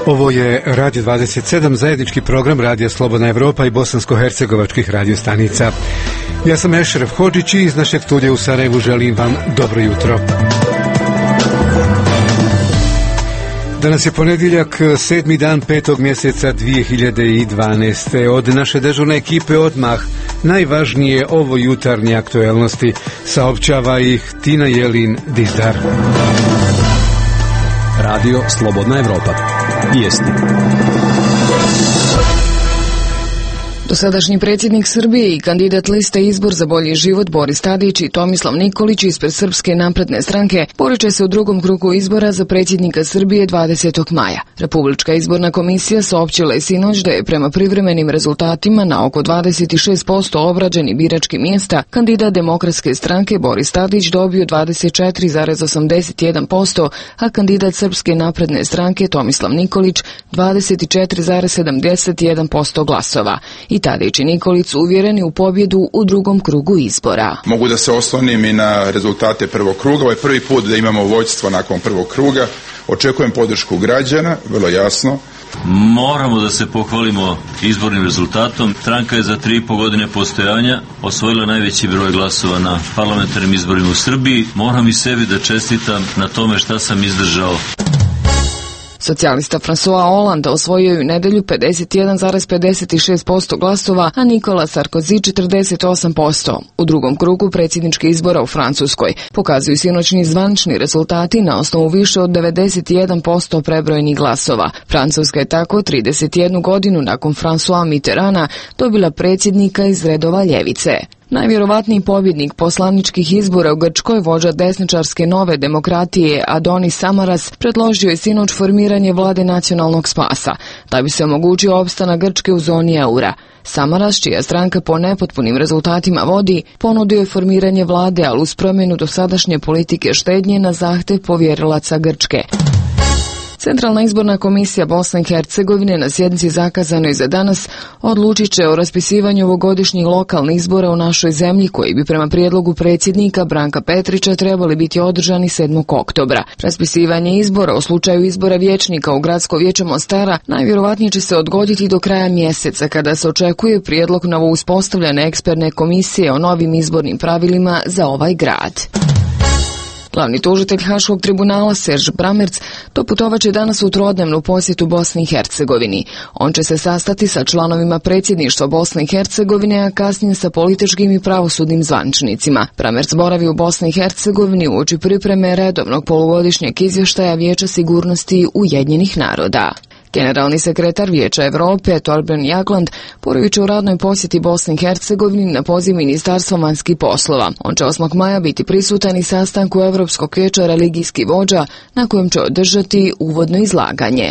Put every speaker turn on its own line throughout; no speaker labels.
Ovo je Radio 27, zajednički program Radija Slobodna Evropa i bosansko-hercegovačkih radiostanica. Ja sam Ešref Hodžić i iz našeg studija u Sarajevu želim vam dobro jutro. Danas je ponedjeljak, 7. dan 5. mjeseca 2012. Od naše dežurne ekipe odmah najvažnije ovo jutarnje aktuelnosti. Saopćava ih Tina Jelin Dizdar.
Radio Slobodna Evropa. Vijesti.
Dosadašnji predsjednik Srbije i kandidat liste Izbor za bolji život Boris Tadić i Tomislav Nikolić ispred Srpske napredne stranke borit će se u drugom krugu izbora za predsjednika Srbije 20. maja. Republička izborna komisija saopćila je sinoć da je prema privremenim rezultatima na oko 26% obrađenih biračkih mjesta kandidat Demokratske stranke Boris Tadić dobio 24,81%, a kandidat Srpske napredne stranke Tomislav Nikolić 24,71% glasova. I Tadić i Nikolić su uvjereni u pobjedu u drugom krugu izbora.
Mogu da se oslonim i na rezultate prvog kruga. Ovo je prvi put da imamo vođstvo nakon prvog kruga. Očekujem podršku građana, vrlo jasno.
Moramo da se pohvalimo izbornim rezultatom. Stranka je za 3,5 godine postojanja osvojila najveći broj glasova na parlamentarnim izborima u Srbiji. Moram i sebi da čestitam na tome šta sam izdržao.
Socijalista François Hollande osvojio je u nedelju 51,56% glasova, a Nicolas Sarkozy 48%. U drugom krugu predsjedničkih izbora u Francuskoj pokazuju sinoćni zvanični rezultati na osnovu više od 91% prebrojenih glasova. Francuska je tako 31 godinu nakon François Mitterranda dobila predsjednika iz redova ljevice. Najvjerovatniji pobjednik poslaničkih izbora u Grčkoj, vođa desničarske Nove demokratije Adonis Samaras, predložio je sinoć formiranje vlade nacionalnog spasa, da bi se omogućio opstanak Grčke u zoni eura. Samaras, čija stranka po nepotpunim rezultatima vodi, ponudio je formiranje vlade, ali uz promjenu dosadašnje politike štednje na zahtjev povjerilaca Grčke. Centralna izborna komisija Bosne i Hercegovine na sjednici zakazanoj za danas odlučit će o raspisivanju ovogodišnjih lokalnih izbora u našoj zemlji koji bi prema prijedlogu predsjednika Branka Petrića trebali biti održani 7. oktobra. Raspisivanje izbora u slučaju izbora vijećnika u Gradsko vijeće Mostara najvjerovatnije će se odgoditi do kraja mjeseca kada se očekuje prijedlog novouspostavljene eksperne komisije o novim izbornim pravilima za ovaj grad. Glavni tužitelj Haškog tribunala Serž Bramerc doputovaće danas u trodnevnu posjetu Bosni i Hercegovini. On će se sastati sa članovima predsjedništva Bosne i Hercegovine, a kasnije sa političkim i pravosudnim zvančnicima. Bramerc boravi u Bosni i Hercegovini uoči pripreme redovnog polugodišnjeg izvještaja Vijeća sigurnosti Ujedinjenih naroda. Generalni sekretar Vijeća Europe Torbjörn Jagland boravit će u radnoj posjeti Bosni i Hercegovini na poziv Ministarstva vanjskih poslova. On će 8. maja biti prisutan i sastanku Europskog vijeća religijskih vođa na kojem će održati uvodno izlaganje.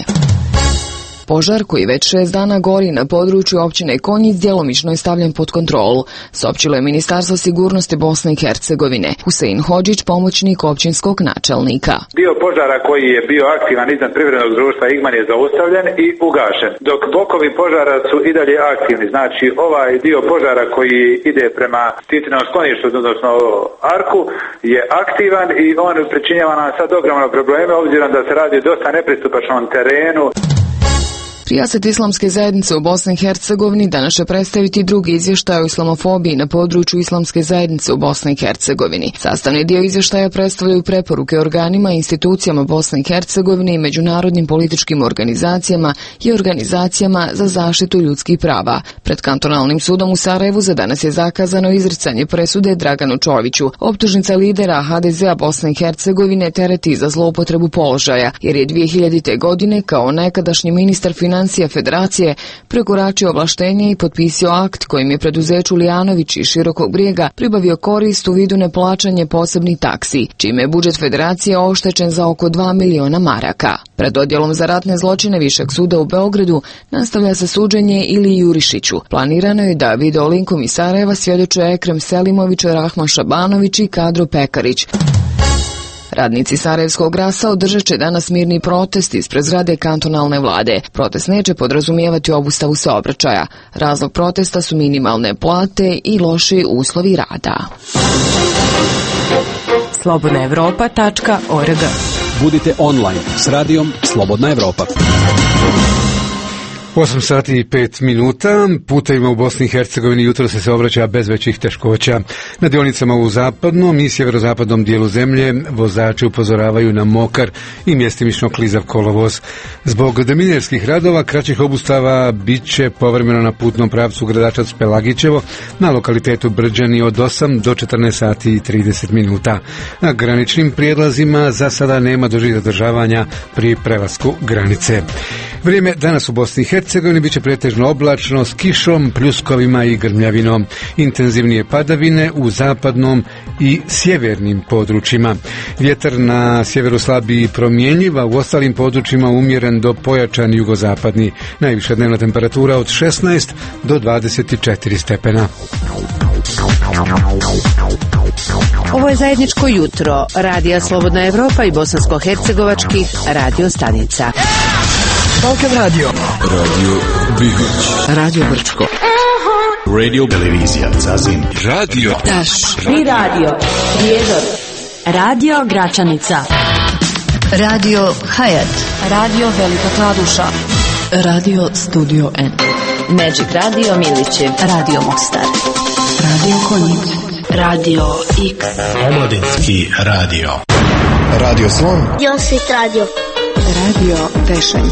Požar koji već 6 dana gori na području općine Konjic djelomično je stavljen pod kontrolu, saopćilo je Ministarstvo sigurnosti Bosne i Hercegovine. Husein Hodžić, pomoćnik općinskog načelnika.
Dio požara koji je bio aktivan iznad privrednog društva Igman je zaustavljen i ugašen, dok bokovi požara su i dalje aktivni. Znači ovaj dio požara koji ide prema Titinom skloništu, odnosno Arku, je aktivan i on pričinjava nam sad ogromne probleme obzirom da se radi o dosta nepristupačnom terenu.
Prijaset islamske zajednice u Bosni i Hercegovini danas će predstaviti drugi izvještaj o islamofobiji na području islamske zajednice u Bosni i Hercegovini. Sastavni dio izvještaja predstavljaju preporuke organima i institucijama Bosne i Hercegovine i međunarodnim političkim organizacijama i organizacijama za zaštitu ljudskih prava. Pred kantonalnim sudom u Sarajevu za danas je zakazano izricanje presude Draganu Čoviću. Optužnica lidera HDZ-a Bosne i Hercegovine tereti za zloupotrebu položaja, jer je 2000. godine kao nekadašnji ministar financija Federacije prekoračio ovlaštenje i potpisao akt kojim je preduzeću Lijanović iz Širokog Brijega pribavio korist u vidu neplaćanja posebnih taksi, čime je budžet Federacije oštećen za oko 2 miliona maraka. Pred odjelom za ratne zločine Višeg suda u Beogradu nastavlja se suđenje Iliji Jurišiću. Planirano je da video linkom iz Sarajeva svjedoče Ekrem Selimović, Rahman Šabanović i Kadro Pekarić. Radnici Sarajevskog rasa održat će danas mirni protest ispred zgrade kantonalne vlade. Protest neće podrazumijevati obustavu saobraćaja. Razlog protesta su minimalne plate i loši uslovi rada.
slobodnaevropa.org
Budite online s radijom Slobodna Evropa.
8 sati i 5 minuta, putevima u Bosni i Hercegovini jutro se obraća bez većih teškoća. Na dionicama u zapadnom i sjeverozapadnom dijelu zemlje vozači upozoravaju na mokar i mjestimično klizav kolovoz. Zbog deminjerskih radova kraćih obustava bit će povremeno na putnom pravcu Gradačac-Pelagićevo na lokalitetu Brđani od 8 do 14 sati i 30 minuta. Na graničnim prijelazima za sada nema dužih zadržavanja pri prelasku granice. Vrijeme danas u Bosni i Hercegovini bit će pretežno oblačno s kišom, pljuskovima i grmljavinom. Intenzivnije padavine u zapadnom i sjevernim područjima. Vjetar na sjeveru slabiji i promjenjiv, a u ostalim područjima umjeren do pojačan jugozapadni. Najviša dnevna temperatura od 16 do 24 stepena.
Ovo je zajedničko jutro Radija Slobodna Evropa i bosansko-hercegovačkih radio stanica.
Balkan Radio.
Radio Bihoć.
Radio Brčko.
Radio Televizija Zazin. Radio
Taš. Pri radio Prijedor. Radio Gračanica.
Radio Hayat.
Radio Velika Kladuša.
Radio Studio N.
Magic Radio Milićev. Radio Mostar.
Radio Konjic.
Radio X.
Omladinski radio.
Radio Slon.
Josit Radio.
Radio Tešanj.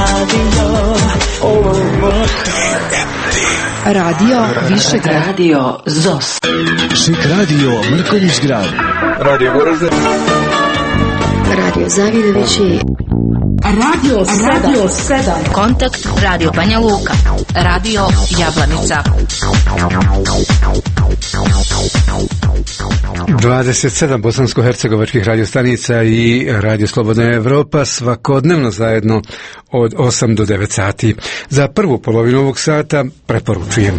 Radio Višegrad.
Radio ZOS.
Šik radio Mrkonjić grad.
Radio Goražde.
Radio Zavidovići.
Radio 7.
Kontakt Radio Banja Luka.
Radio Jablanica.
27 bosansko-hercegovačkih radiostanica i Radio Slobodna Evropa svakodnevno zajedno od 8 do 9 sati. Za prvu polovinu ovog sata preporučujem.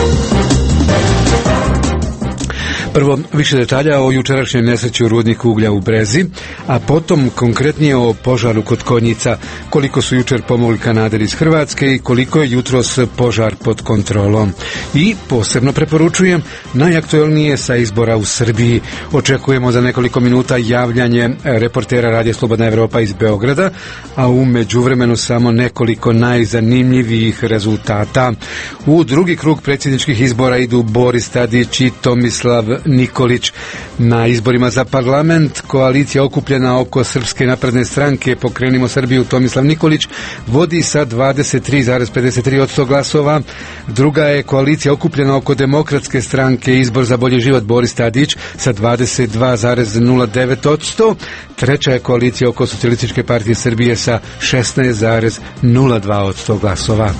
Prvo, više detalja o jučerašnjoj nesreći u rudniku uglja u Brezi, a potom konkretnije o požaru kod Konjica, koliko su jučer pomogli kanaderi iz Hrvatske i koliko je jutros požar pod kontrolom. I posebno preporučujem najaktuelnije sa izbora u Srbiji. Očekujemo za nekoliko minuta javljanje reportera Radija Slobodna Evropa iz Beograda, a u međuvremenu samo nekoliko najzanimljivijih rezultata. U drugi krug predsjedničkih izbora idu Boris Tadić i Tomislav Nikolić. Na izborima za parlament koalicija okupljena oko Srpske napredne stranke Pokrenimo Srbiju Tomislav Nikolić vodi sa 23,53% glasova. Druga je koalicija okupljena oko Demokratske stranke Izbor za bolji život Boris Tadić sa 22,09%. Treća je koalicija oko Socijalističke partije Srbije sa 16,02% glasova.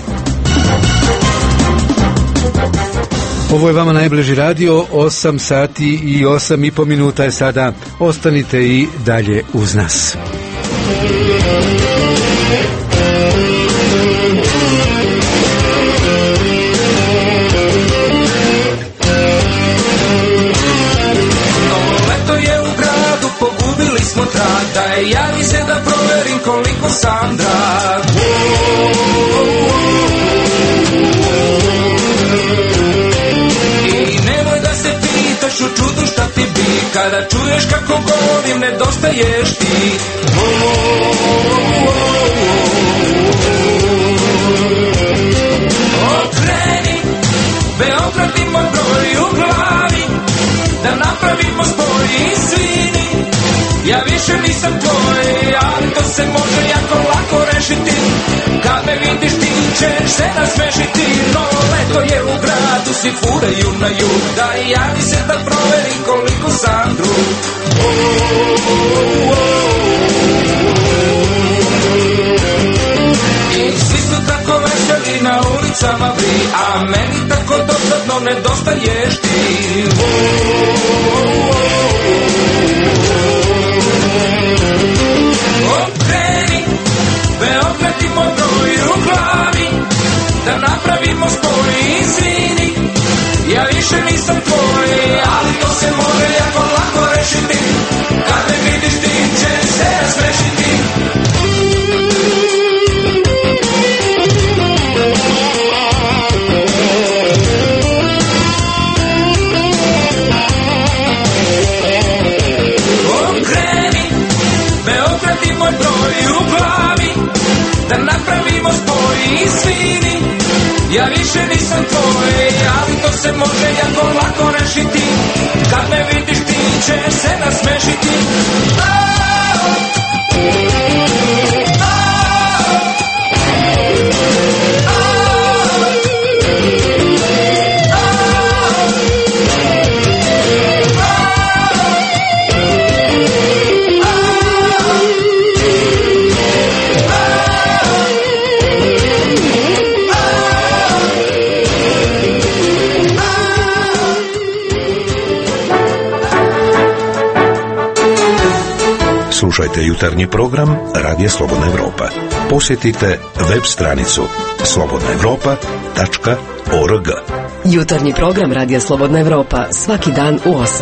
Ovo je vama najbliži radio, 8 sati i 8,5 minuta je sada. Ostanite i dalje uz nas.
Leto je u gradu, pogubili smo trag, daj javi se da proverim koliko sam drag. U čudu šta ti bi, kada čuješ kako govorim, nedostaješ ti. Okreni, Beograd ima broj u glavi, da napravimo spoj i svini. Ja više nisam tvoj, ali to se može jako lako rešiti. Kad me vidiš ti ćeš se nasmešiti. No leto je u gradu, svi furaju na jug, da i javi se da proverim koliko sam drug. I svi su tako veseli na ulicama vri, a meni tako dosadno nedostaješ ti. Okreni, Beograd ima broj u glavi, da napravimo spoj i izvini. Ja više nisam tvoj, ali to se može jako lako rešiti. Kad me vidiš ti ćeš se razrešiti. Okreni, Beograd ja više nisam tvoj, ali to se može jako lako rešiti, kad me vidiš ti ćeš se nasmešiti.
Slušajte jutarnji program Radija Slobodna Evropa. Posjetite web stranicu slobodnaevropa.org.
Jutarnji program Radija Slobodna Evropa svaki dan u 8.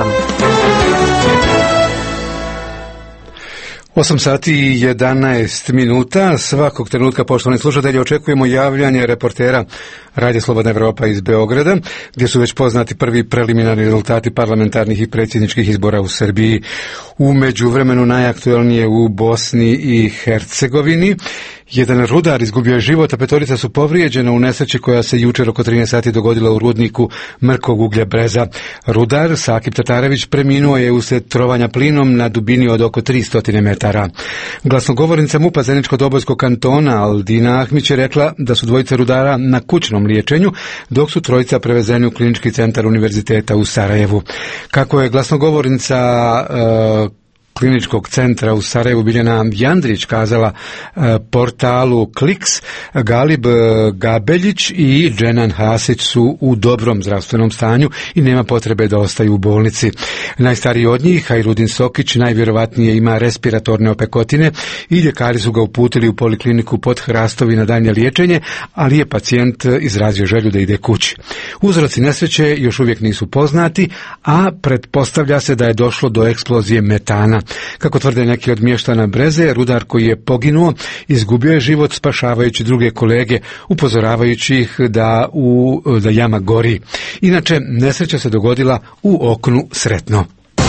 8 sati i 11 minuta. Svakog trenutka, poštovani slušatelji, očekujemo javljanje reportera Radija Slobodna Evropa iz Beograda, gdje su već poznati prvi preliminarni rezultati parlamentarnih i predsjedničkih izbora u Srbiji. U međuvremenu najaktuelnije u Bosni i Hercegovini. Jedan rudar izgubio je život, a petorica su povrijeđena u nesreći koja se jučer oko 13 sati dogodila u rudniku mrkog uglja Breza. Rudar Sakip Tatarević preminuo je usred trovanja plinom na dubini od oko 300 metara. Glasnogovornica MUP-a Zeničko-Dobojskog kantona Aldina Ahmić je rekla da su dvojice rudara na kućnom liječenju, dok su trojica prevezeni u klinički centar univerziteta u Sarajevu. Kako je glasnogovornica kliničkog centra u Sarajevu Biljana Jandrić kazala portalu Kliks, Galib Gabeljić i Dženan Hasić su u dobrom zdravstvenom stanju i nema potrebe da ostaju u bolnici. Najstariji od njih, Hajrudin Sokić, najvjerovatnije ima respiratorne opekotine i ljekari su ga uputili u polikliniku pod Hrastovi na daljnje liječenje, ali je pacijent izrazio želju da ide kući. Uzroci nesreće još uvijek nisu poznati, a pretpostavlja se da je došlo do eksplozije metana. Kako tvrde neki od mještana Breze, rudar koji je poginuo izgubio je život spašavajući druge kolege, upozoravajući ih da jama gori. Inače, nesreća se dogodila u Oknu Sretno.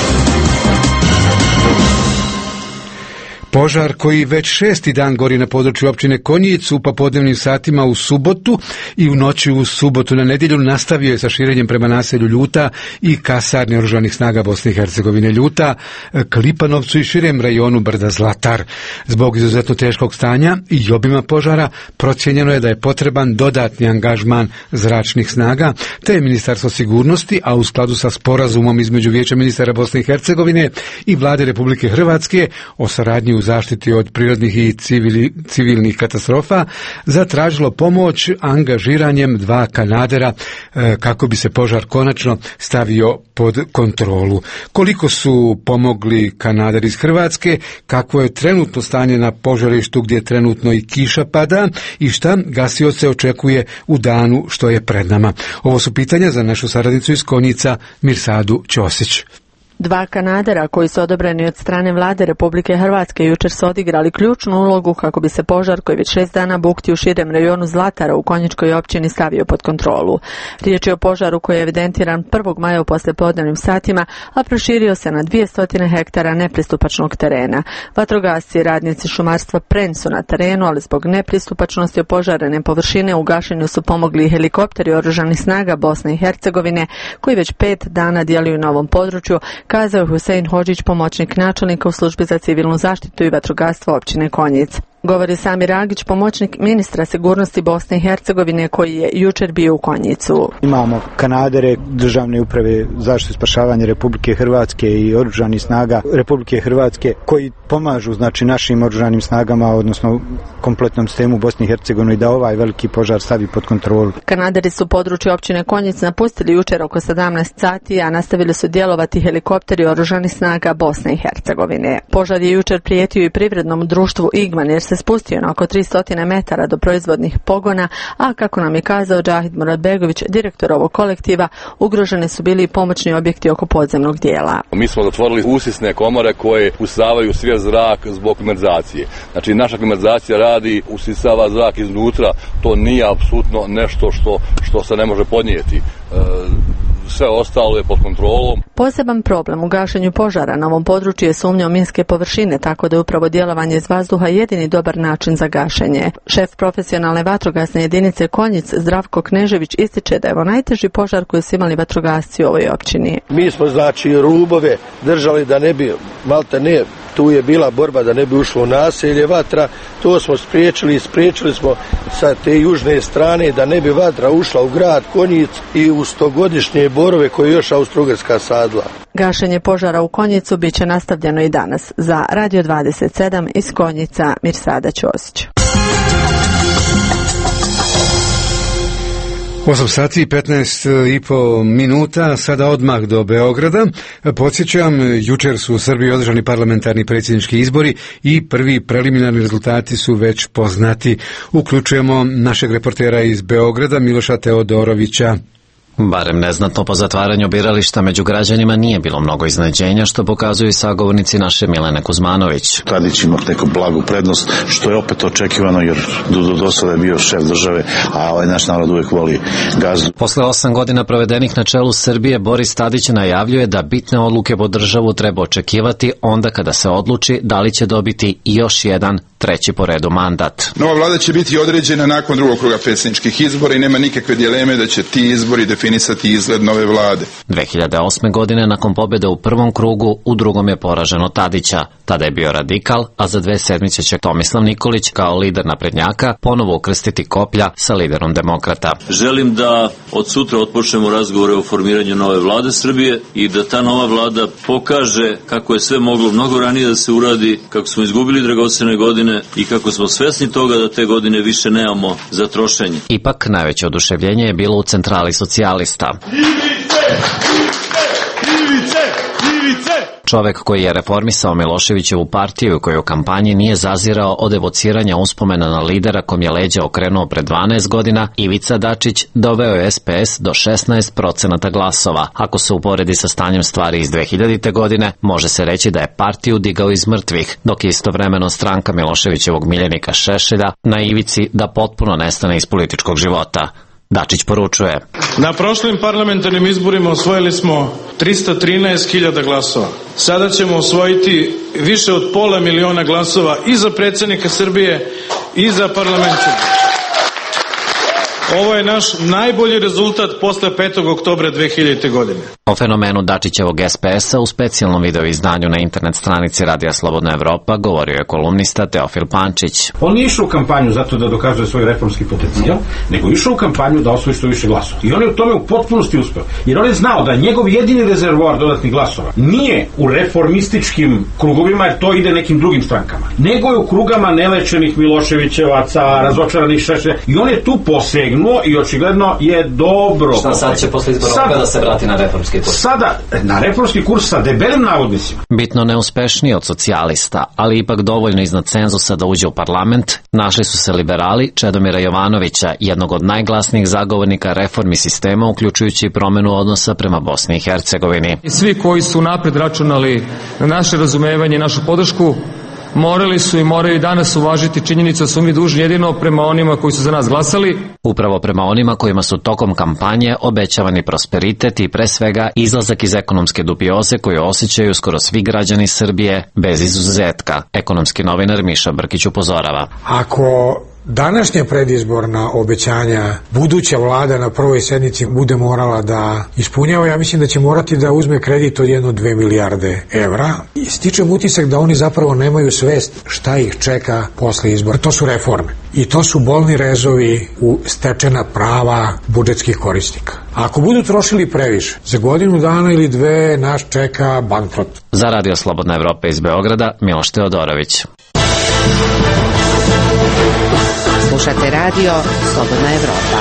Požar koji već 6. dan gori na području općine Konjic u popodnevnim satima u subotu i u noći u subotu na nedjelju nastavio je sa širenjem prema naselju Ljuta i kasarni oružanih snaga Bosne i Hercegovine Ljuta, Klipanovcu i širem rajonu brda Zlatar. Zbog izuzetno teškog stanja i obima požara procijenjeno je da je potreban dodatni angažman zračnih snaga, te je Ministarstvo sigurnosti, a u skladu sa sporazumom između Vijeća ministara Bosne i Hercegovine i Vlade Republike Hrvatske o saradnji u zaštiti od prirodnih i civilnih katastrofa, zatražilo pomoć angažiranjem 2 kanadera kako bi se požar konačno stavio pod kontrolu. Koliko su pomogli kanaderi iz Hrvatske, kakvo je trenutno stanje na požarištu gdje trenutno i kiša pada i šta gasioce očekuje u danu što je pred nama. Ovo su pitanja za našu saradnicu iz Konjica Mirsadu Ćosić.
2 kanadera koji su odobreni od strane Vlade Republike Hrvatske jučer su odigrali ključnu ulogu kako bi se požar koji već 6 dana bukti u širem rajonu Zlatara u Konjičkoj općini stavio pod kontrolu. Riječ je o požaru koji je evidentiran 1. maja u poslijepodnevnim satima, a proširio se na 200 hektara nepristupačnog terena. Vatrogasci i radnici šumarstva Prenj su na terenu, ali zbog nepristupačnosti opožarene površine u gašenju su pomogli i helikopteri oružanih snaga Bosne i Hercegovine koji već 5 dana djeluju na ovom području, kazao je Husein Hodžić, pomoćnik načelnika u službi za civilnu zaštitu i vatrogastvo općine Konjic. Govori Samir Agić, pomoćnik ministra sigurnosti Bosne i Hercegovine koji je jučer bio u Konjicu.
Imamo kanadere državne uprave zaštitu i spašavanje Republike Hrvatske i oružanih snaga Republike Hrvatske koji pomažu znači našim oružanim snagama, odnosno kompletnom sistemu Bosne i Hercegovine da ovaj veliki požar stavi pod kontrolu.
Kanaderi su područje općine Konjic napustili jučer oko 17 sati, a nastavili su djelovati helikopteri oružanih snaga Bosne i Hercegovine. Požar je jučer prijetio i privrednom društvu Igman jer se spustio na oko 300 metara do proizvodnih pogona, a kako nam je kazao Džahid Muradbegović, direktor ovog kolektiva, ugroženi su bili i pomoćni objekti oko podzemnog dijela.
Mi smo zatvorili usisne komore koje usisavaju svjež zrak zbog klimatizacije. Znači naša klimatizacija radi, usisava zrak iznutra, to nije apsolutno nešto što se ne može podnijeti. sve ostalo je pod kontrolom.
Poseban problem u gašenju požara na ovom području je sumnja u minske površine, tako da je upravo djelovanje iz vazduha jedini dobar način za gašenje. Šef profesionalne vatrogasne jedinice Konjic, Zdravko Knežević, ističe da je ovo najteži požar koji su imali vatrogasci u ovoj općini.
Mi smo rubove držali da ne bi, malte ne, tu je bila borba da ne bi ušlo u naselje vatra, to smo spriječili smo sa te južne strane da ne bi vatra ušla u grad Konjic i u 100-godišnje borove koje je još Austro-Ugarska sadila.
Gašenje požara u Konjicu bit će nastavljeno i danas. Za Radio 27 iz Konjica, Mirsada Ćosić.
8 sati i 15,5 minuta, sada odmah do Beograda. Podsjećam, jučer su u Srbiji održani parlamentarni predsjednički izbori i prvi preliminarni rezultati su već poznati. Uključujemo našeg reportera iz Beograda, Miloša Teodorovića.
Barem neznatno po zatvaranju birališta među građanima nije bilo mnogo iznenađenja, što pokazuju i sagovornici naše Milene Kuzmanović.
Tadić ima neku blagu prednost, što je opet očekivano, jer do sada je bio šef države, a ovaj naš narod uvijek voli gazdu.
Posle 8 godina provedenih na čelu Srbije, Boris Tadić najavljuje da bitne odluke po državu treba očekivati onda kada se odluči da li će dobiti još jedan treći po redu mandat.
Nova vlada će biti određena nakon drugog kruga predsjedničkih izbora i nema nikakve dileme da će ti izbori definisati izgled nove vlade.
2008. godine, nakon pobjede u prvom krugu, u drugom je poraženo Tadića. Tada je bio radikal, a za 2 sedmice će Tomislav Nikolić kao lider naprednjaka ponovo ukrstiti koplja sa liderom demokrata.
Želim da od sutra otpočnemo razgovore o formiranju nove vlade Srbije i da ta nova vlada pokaže kako je sve moglo mnogo ranije da se uradi, kako smo izgubili dragocjene godine i kako smo svesni toga da te godine više nemamo za trošenje.
Ipak najveće oduševljenje je bilo u centrali socijalista. Čovek koji je reformisao Miloševićevu partiju i koji u kampanji nije zazirao od evociranja uspomena na lidera kom je leđa okrenuo pre 12 godina, Ivica Dačić doveo je SPS do 16% glasova. Ako se uporedi sa stanjem stvari iz 2000. godine, može se reći da je partiju digao iz mrtvih, dok je istovremeno stranka Miloševićevog miljenika Šešelja na ivici da potpuno nestane iz političkog života. Dačić poručuje:
na prošlim parlamentarnim izborima osvojili smo 313.000 glasova. Sada ćemo osvojiti više od 500.000 glasova i za predsjednika Srbije i za parlament. Ovo je naš najbolji rezultat posle 5. oktobra 2000. godine.
O fenomenu Dačićevog SPS-a u specijalnom video izdanju na internet stranici Radija Slobodna Evropa govorio je kolumnista Teofil Pančić.
On nije išao u kampanju zato da dokazuje svoj reformski potencijal, nego išao u kampanju da osvoji što više glasova. I on je u tome u potpunosti uspeo. Jer on je znao da njegov jedini rezervoar dodatnih glasova nije u reformističkim krugovima, jer to ide nekim drugim strankama, nego je u krugama nelečenih Miloševićevaca, razočaranih Šešelja. I on je tu posegnuo i očigledno je dobro.
Šta sad će posle izbora da se vrati na reformski kurs?
Sada, na reformski kurs sa debelim navodnicima.
Bitno neuspešniji od socijalista, ali ipak dovoljno iznad cenzusa da uđe u parlament, našli su se liberali Čedomira Jovanovića, jednog od najglasnijih zagovornika reformi sistema, uključujući i promenu odnosa prema Bosni i Hercegovini.
Svi koji su napred računali na naše razumevanje i našu podršku, morali su i moraju danas uvažiti činjenicu da su mi dužni jedino prema onima koji su za nas glasali.
Upravo prema onima kojima su tokom kampanje obećavani prosperitet i pre svega izlazak iz ekonomske dubioze koju osjećaju skoro svi građani Srbije bez izuzetka. Ekonomski novinar Miša Brkić upozorava:
ako današnja predizborna obećanja buduća vlada na prvoj sednici bude morala da ispunjava, ja mislim da će morati da uzme kredit od 1-2 milijarde evra. I stičem utisak da oni zapravo nemaju svest šta ih čeka posle izbora. To su reforme i to su bolni rezovi u stečena prava budžetskih korisnika. A ako budu trošili previše, za godinu dana ili dve nas čeka bankrot.
Za Radio Slobodna Evropa iz Beograda, Miloš Teodorović.
Slušate Radio Slobodna Evropa.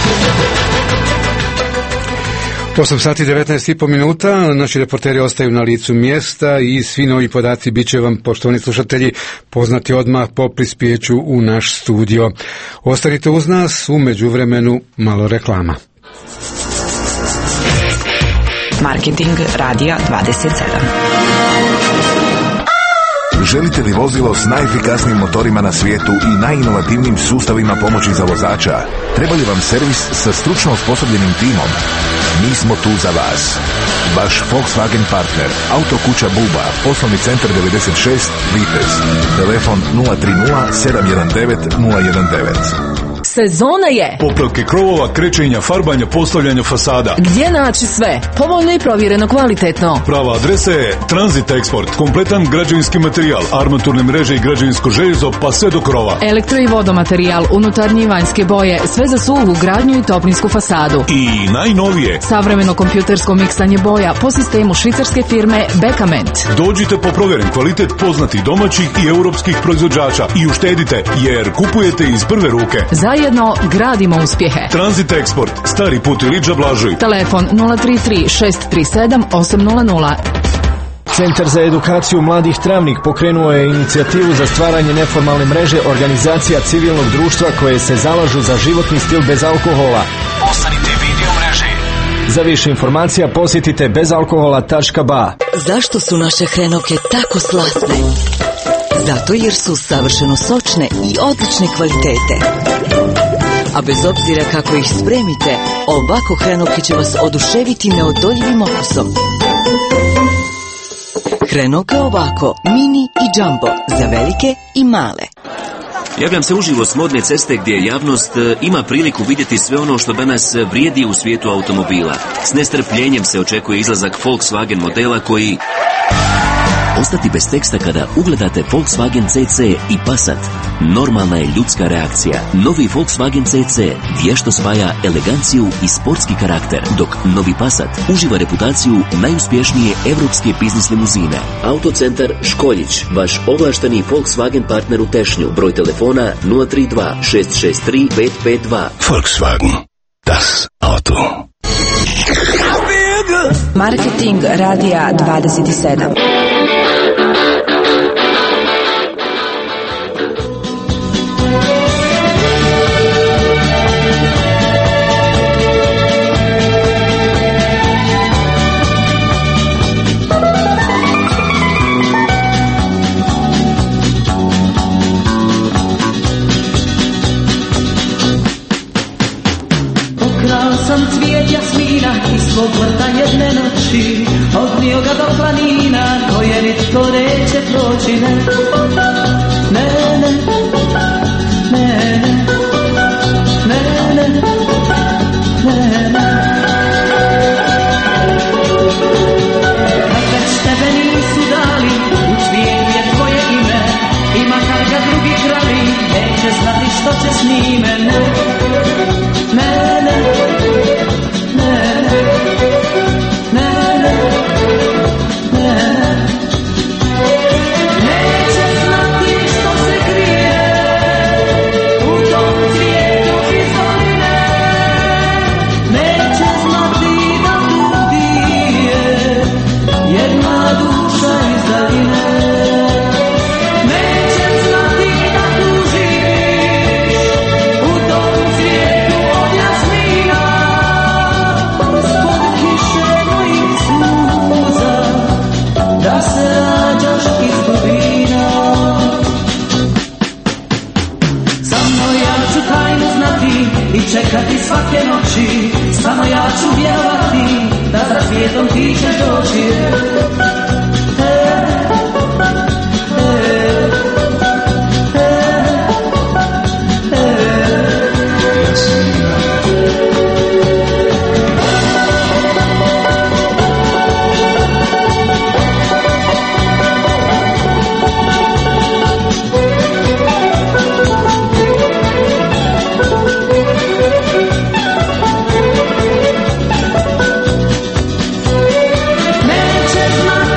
8 sati 19,5 minuta, naši reporteri ostaju na licu mjesta i svi novi podaci bit će vam, poštovani slušatelji, poznati odmah po prispjeću u naš studio. Ostanite uz nas, u međuvremenu malo reklama.
Marketing Radija 27.
Želite li vozilo s najefikasnijim motorima na svijetu i najinovativnijim sustavima pomoći za vozača? Treba li vam servis sa stručno osposobljenim timom? Mi smo tu za vas. Vaš Volkswagen partner, Autokuća Buba, poslovni centar 96, Vitez. Telefon 030 719 019.
Sezona je
popravke krovova, krečenja, farbanja, postavljanja fasada.
Gdje naći sve? Povoljno i provjereno kvalitetno.
Prava adresa je Transit Export. Kompletan građevinski materijal, armaturne mreže i građevinsko željezo, pa sve do krova.
Elektro i vodomaterijal, unutarnje i vanjske boje, sve za suhu, gradnju i toplinsku fasadu.
I najnovije,
savremeno kompjutersko miksanje boja po sistemu švicarske firme Bekament.
Dođite po provjeren kvalitet poznatih domaćih i europskih proizvođača i uštedite, jer kupujete iz prve ruke.
Zajedno gradimo uspjehe.
Transit Export, Stari put Iliđa Blažuj.
Telefon 033 637 800.
Centar za edukaciju mladih Travnik pokrenuo je inicijativu za stvaranje neformalne mreže organizacija civilnog društva koje se zalažu za životni stil bez alkohola.
Postanite vidio mreže.
Za više informacija posjetite bezalkohola.ba.
Zašto su naše hrenovke tako slatne? Zato jer su savršeno sočne i odlične kvalitete. A bez obzira kako ih spremite, ovako hrenovke će vas oduševiti neodoljivim okusom. Hrenovke ovako, mini i jumbo, za velike i male.
Javljam se uživo s Modne ceste gdje javnost ima priliku vidjeti sve ono što danas vrijedi u svijetu automobila. S nestrpljenjem se očekuje izlazak Volkswagen modela koji... Ostati bez teksta kada ugledate Volkswagen CC i Passat. Normalna je ljudska reakcija. Novi Volkswagen CC vješto spaja eleganciju i sportski karakter, dok novi Passat uživa reputaciju najuspješnije evropske biznis limuzine. Autocentar Školjić, vaš ovlašteni Volkswagen partner u Tešnju. Broj telefona 032 663 552.
Volkswagen. Das Auto.
Marketing radija 27.
Sam cvijet jasmina iz svog vrta jedne noći, odnio ga do planina koje nitko neće proći. Ne, ne, ne, ne, ne, ne, ne, ne. Kad već tebe nisu dali, u cvijet je tvoje ime, i makar ga drugi krali, neće znati što će s njime. Ne, ne, ne. Čekati svake noći, samo ja ću vjerovati da za svijetom ti ćeš doći. Neće znati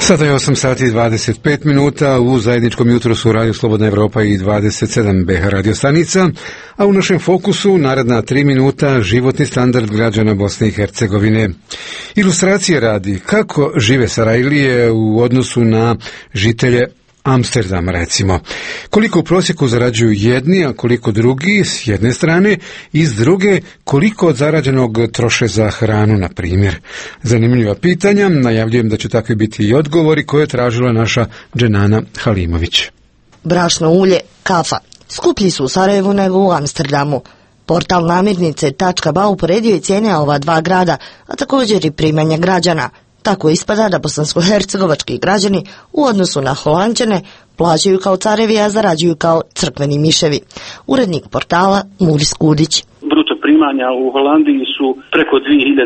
Sada je 8 sati i 25 minuta, u zajedničkom jutru su Radio Slobodna Evropa i 27 BH radio stanica, a u našem fokusu naredna 3 minuta životni standard građana Bosne i Hercegovine. Ilustracije radi kako žive Sarajlije u odnosu na žitelje Amsterdam, recimo. Koliko u prosjeku zarađuju jedni, a koliko drugi s jedne strane, i s druge koliko od zarađenog troše za hranu, na primjer. Zanimljiva pitanja, najavljujem da će takvi biti i odgovori koje je tražila naša Dženana Halimović.
Brašno, ulje, kafa. Skuplji su u Sarajevu nego u Amsterdamu. Portal namirnice.ba uporedio je cijene ova dva grada, a također i primanja građana. Tako ispada da bosansko-hercegovački građani u odnosu na Holanđane plaćaju kao carevi, a zarađuju kao crkveni miševi. Urednik portala Muris Kudić.
Bruto primanja u Holandiji su preko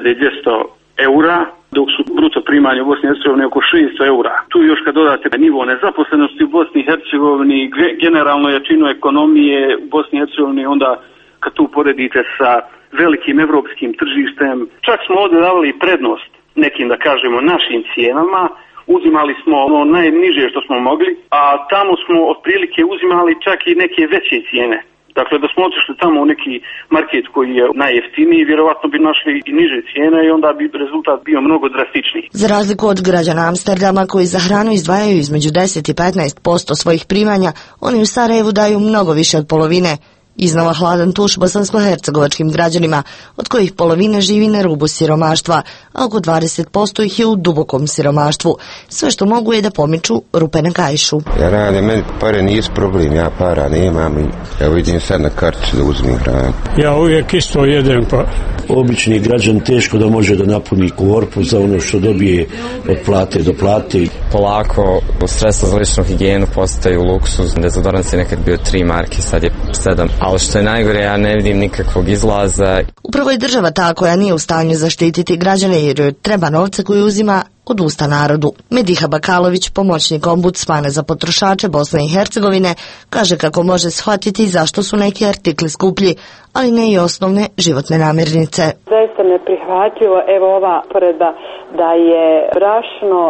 2200 eura, dok su bruto primanja u Bosni i Hercegovini oko 600 eura. Tu još kad dodate nivo nezaposlenosti u Bosni i Hercegovini, generalno jačinu ekonomije u Bosni i Hercegovini, onda kad tu poredite sa velikim evropskim tržištem, čak smo ovdje davali prednost nekim, da kažemo, našim cijenama, uzimali smo ono najniže što smo mogli, a tamo smo otprilike uzimali čak i neke veće cijene. Dakle, da smo otišli tamo u neki market koji je najjeftiniji, vjerovatno bi našli i niže cijene i onda bi rezultat bio mnogo drastičniji.
Za razliku od građana Amsterdama koji za hranu izdvajaju između 10 i 15% svojih primanja, oni u Sarajevu daju mnogo više od polovine. Iznova hladan tuš bosansko-hercegovačkim građanima, od kojih polovina živi na rubu siromaštva, a oko 20% ih je u dubokom siromaštvu. Sve što mogu je da pomiču rupe na kaišu.
Ja radim, meni pare nisu problem, ja para nemam i evo idem sad na karticu da uzmem hranu.
Ja uvijek isto jedem, pa
obični građan teško da može da napuni korpu za ono što dobije od plate do plate.
Polako sredstva za ličnu higijenu postaju luksuz. Dezodorans je nekad bio 3 marke, sad je 7. Ali što je najgore, ja ne vidim nikakvog izlaza.
Upravo je država ta koja nije u stanju zaštititi građane jer treba novce koji uzima od usta narodu. Mediha Bakalović, pomoćnik ombudsmana za potrošače Bosne i Hercegovine, kaže kako može shvatiti zašto su neki artikli skuplji, ali ne i osnovne životne namirnice.
Zaista neprihvatljivo, evo ova poredba da je brašno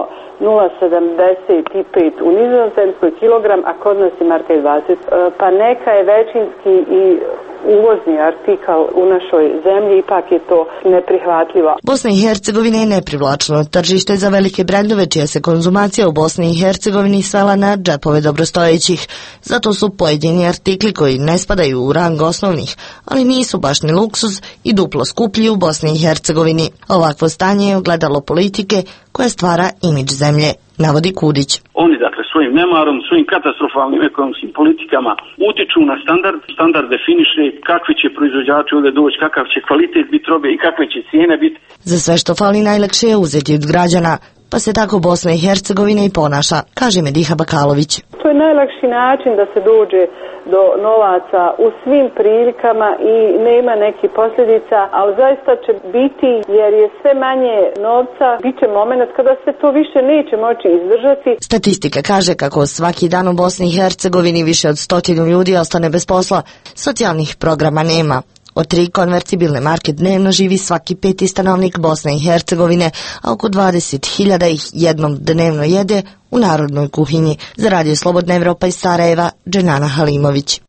0,75 u Nizozemskoj kilogram, a kod nas je marka 20. Pa neka je većinski i uvozni artikal u našoj zemlji, ipak je to neprihvatljivo.
Bosna i Hercegovina je neprivlačno tržište za velike brendove čija se konzumacija u Bosni i Hercegovini svela na džepove dobrostojećih. Zato su pojedini artikli koji ne spadaju u rang osnovnih, ali nisu baš ni luksuz i duplo skuplji u Bosni i Hercegovini. Ovakvo stanje je ogledalo politike koja stvara imidž zemlje, navodi Kudić.
Oni, dakle, svojim nemarom, svojim katastrofalnim ekonomskim politikama utiču na standard. Standard definiše kakvi će proizvođači ovdje doći, kakav će kvalitet biti robe i kakve će cijene biti.
Za sve što fali najlakše je uzeti od građana, pa se tako Bosna i Hercegovina i ponaša, kaže Mediha Bakalović.
To je najlakši način da se dođe do novaca u svim prilikama i nema nekih posljedica, ali zaista će biti, jer je sve manje novca, bit će moment kada se to više neće moći izdržati.
Statistika kaže kako svaki dan u Bosni i Hercegovini više od 100 ljudi ostane bez posla. Socijalnih programa nema. Od 3 konvertibilne marke dnevno živi svaki 5. stanovnik Bosne i Hercegovine, a oko 20.000 ih jednom dnevno jede u narodnoj kuhinji. Za Radio Slobodna Evropa iz Sarajeva, Dženana Halimović.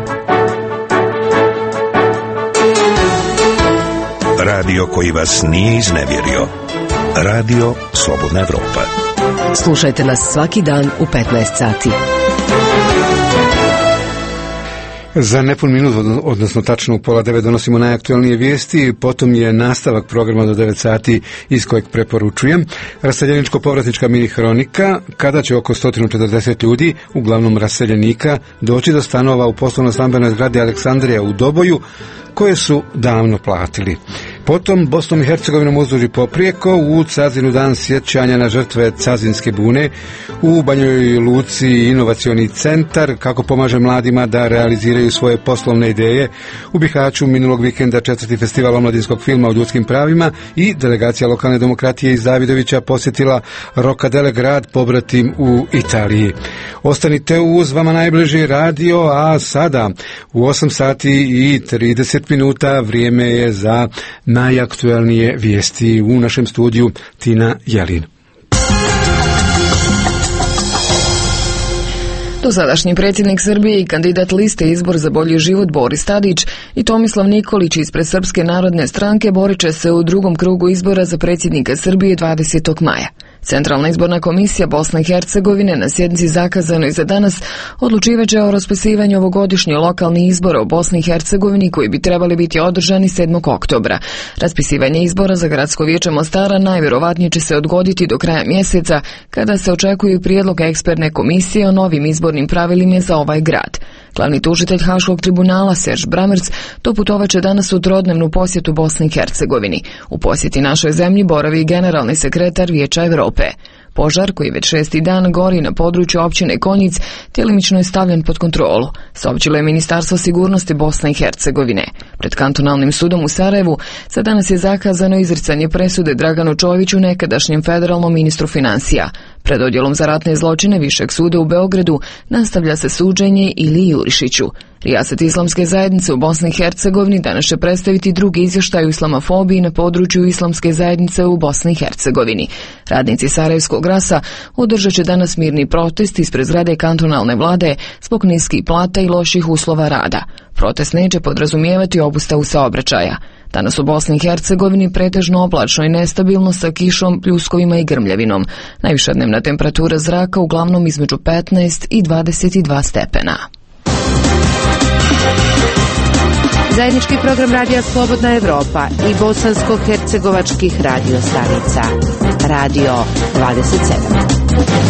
Radio koji vas nije iznevjerio. Radio Slobodna Evropa.
Slušajte nas svaki dan u 15 sati.
Za nepun minut, odnosno tačno u 8:30 donosimo najaktualnije vijesti, potom je nastavak programa do 9 sati iz kojeg preporučujem. Raseljeničko-povratnička mini hronika, kada će oko 140 ljudi, uglavnom raseljenika, doći do stanova u poslovno-stambenoj zgradi Aleksandrija u Doboju, koje su davno platili. Potom Bosnom i Hercegovinom uzduži poprijeko u Cazinu dan sjećanja na žrtve Cazinske bune, u Banjoj Luci inovacioni centar kako pomaže mladima da realiziraju svoje poslovne ideje, u Bihaću minulog vikenda 4. festival omladinskog filma o ljudskim pravima i delegacija lokalne demokratije iz Davidovića posjetila Rokadele grad pobratim u Italiji. Ostanite uz vama najbliži radio, a sada u 8:30 vrijeme je za najaktualnije vijesti. U našem studiju Tina Jelin.
Dosadašnji predsjednik Srbije i kandidat liste Izbor za bolji život Boris Tadić i Tomislav Nikolić ispred Srpske narodne stranke borit će se u drugom krugu izbora za predsjednika Srbije 20. maja. Centralna izborna komisija Bosne i Hercegovine na sjednici zakazanoj za danas odlučivaće o raspisivanju ovogodišnjih lokalnih izbora u Bosni i Hercegovini koji bi trebali biti održani 7. oktobra. Raspisivanje izbora za gradsko vijeće Mostara najvjerovatnije će se odgoditi do kraja mjeseca kada se očekuju prijedlog eksperne komisije o novim izbornim pravilima za ovaj grad. Glavni tužitelj Haškog tribunala Serž Bramerc doputovaće danas u trodnevnu posjetu Bosni i Hercegovini. U posjeti našoj zemlji boravi generalni sekretar Vijeća Europe. Požar, koji već 6. dan gori na području općine Konjic, djelimično je stavljen pod kontrolu, saopćilo je Ministarstvo sigurnosti Bosne i Hercegovine. Pred kantonalnim sudom u Sarajevu za danas je zakazano izricanje presude Draganu Čoviću, nekadašnjem federalnom ministru financija. Pred odjelom za ratne zločine Višeg suda u Beogradu nastavlja se suđenje Iliji Jurišiću. Rijasat Islamske zajednice u Bosni i Hercegovini danas će predstaviti drugi izvještaj o islamofobiji na području Islamske zajednice u Bosni i Hercegovini. Radnici Sarajevskog rasa održat će danas mirni protest ispred zgrade kantonalne vlade zbog niskih plata i loših uslova rada. Protest neće podrazumijevati obustavu saobraćaja. Danas u Bosni i Hercegovini pretežno oblačno i nestabilno sa kišom, pljuskovima i grmljavinom. Najviša dnevna temperatura zraka uglavnom između 15 i 22 stepena.
Zajednički program Radija Slobodna Evropa i bosansko-hercegovačkih radio stanica. Radio 27.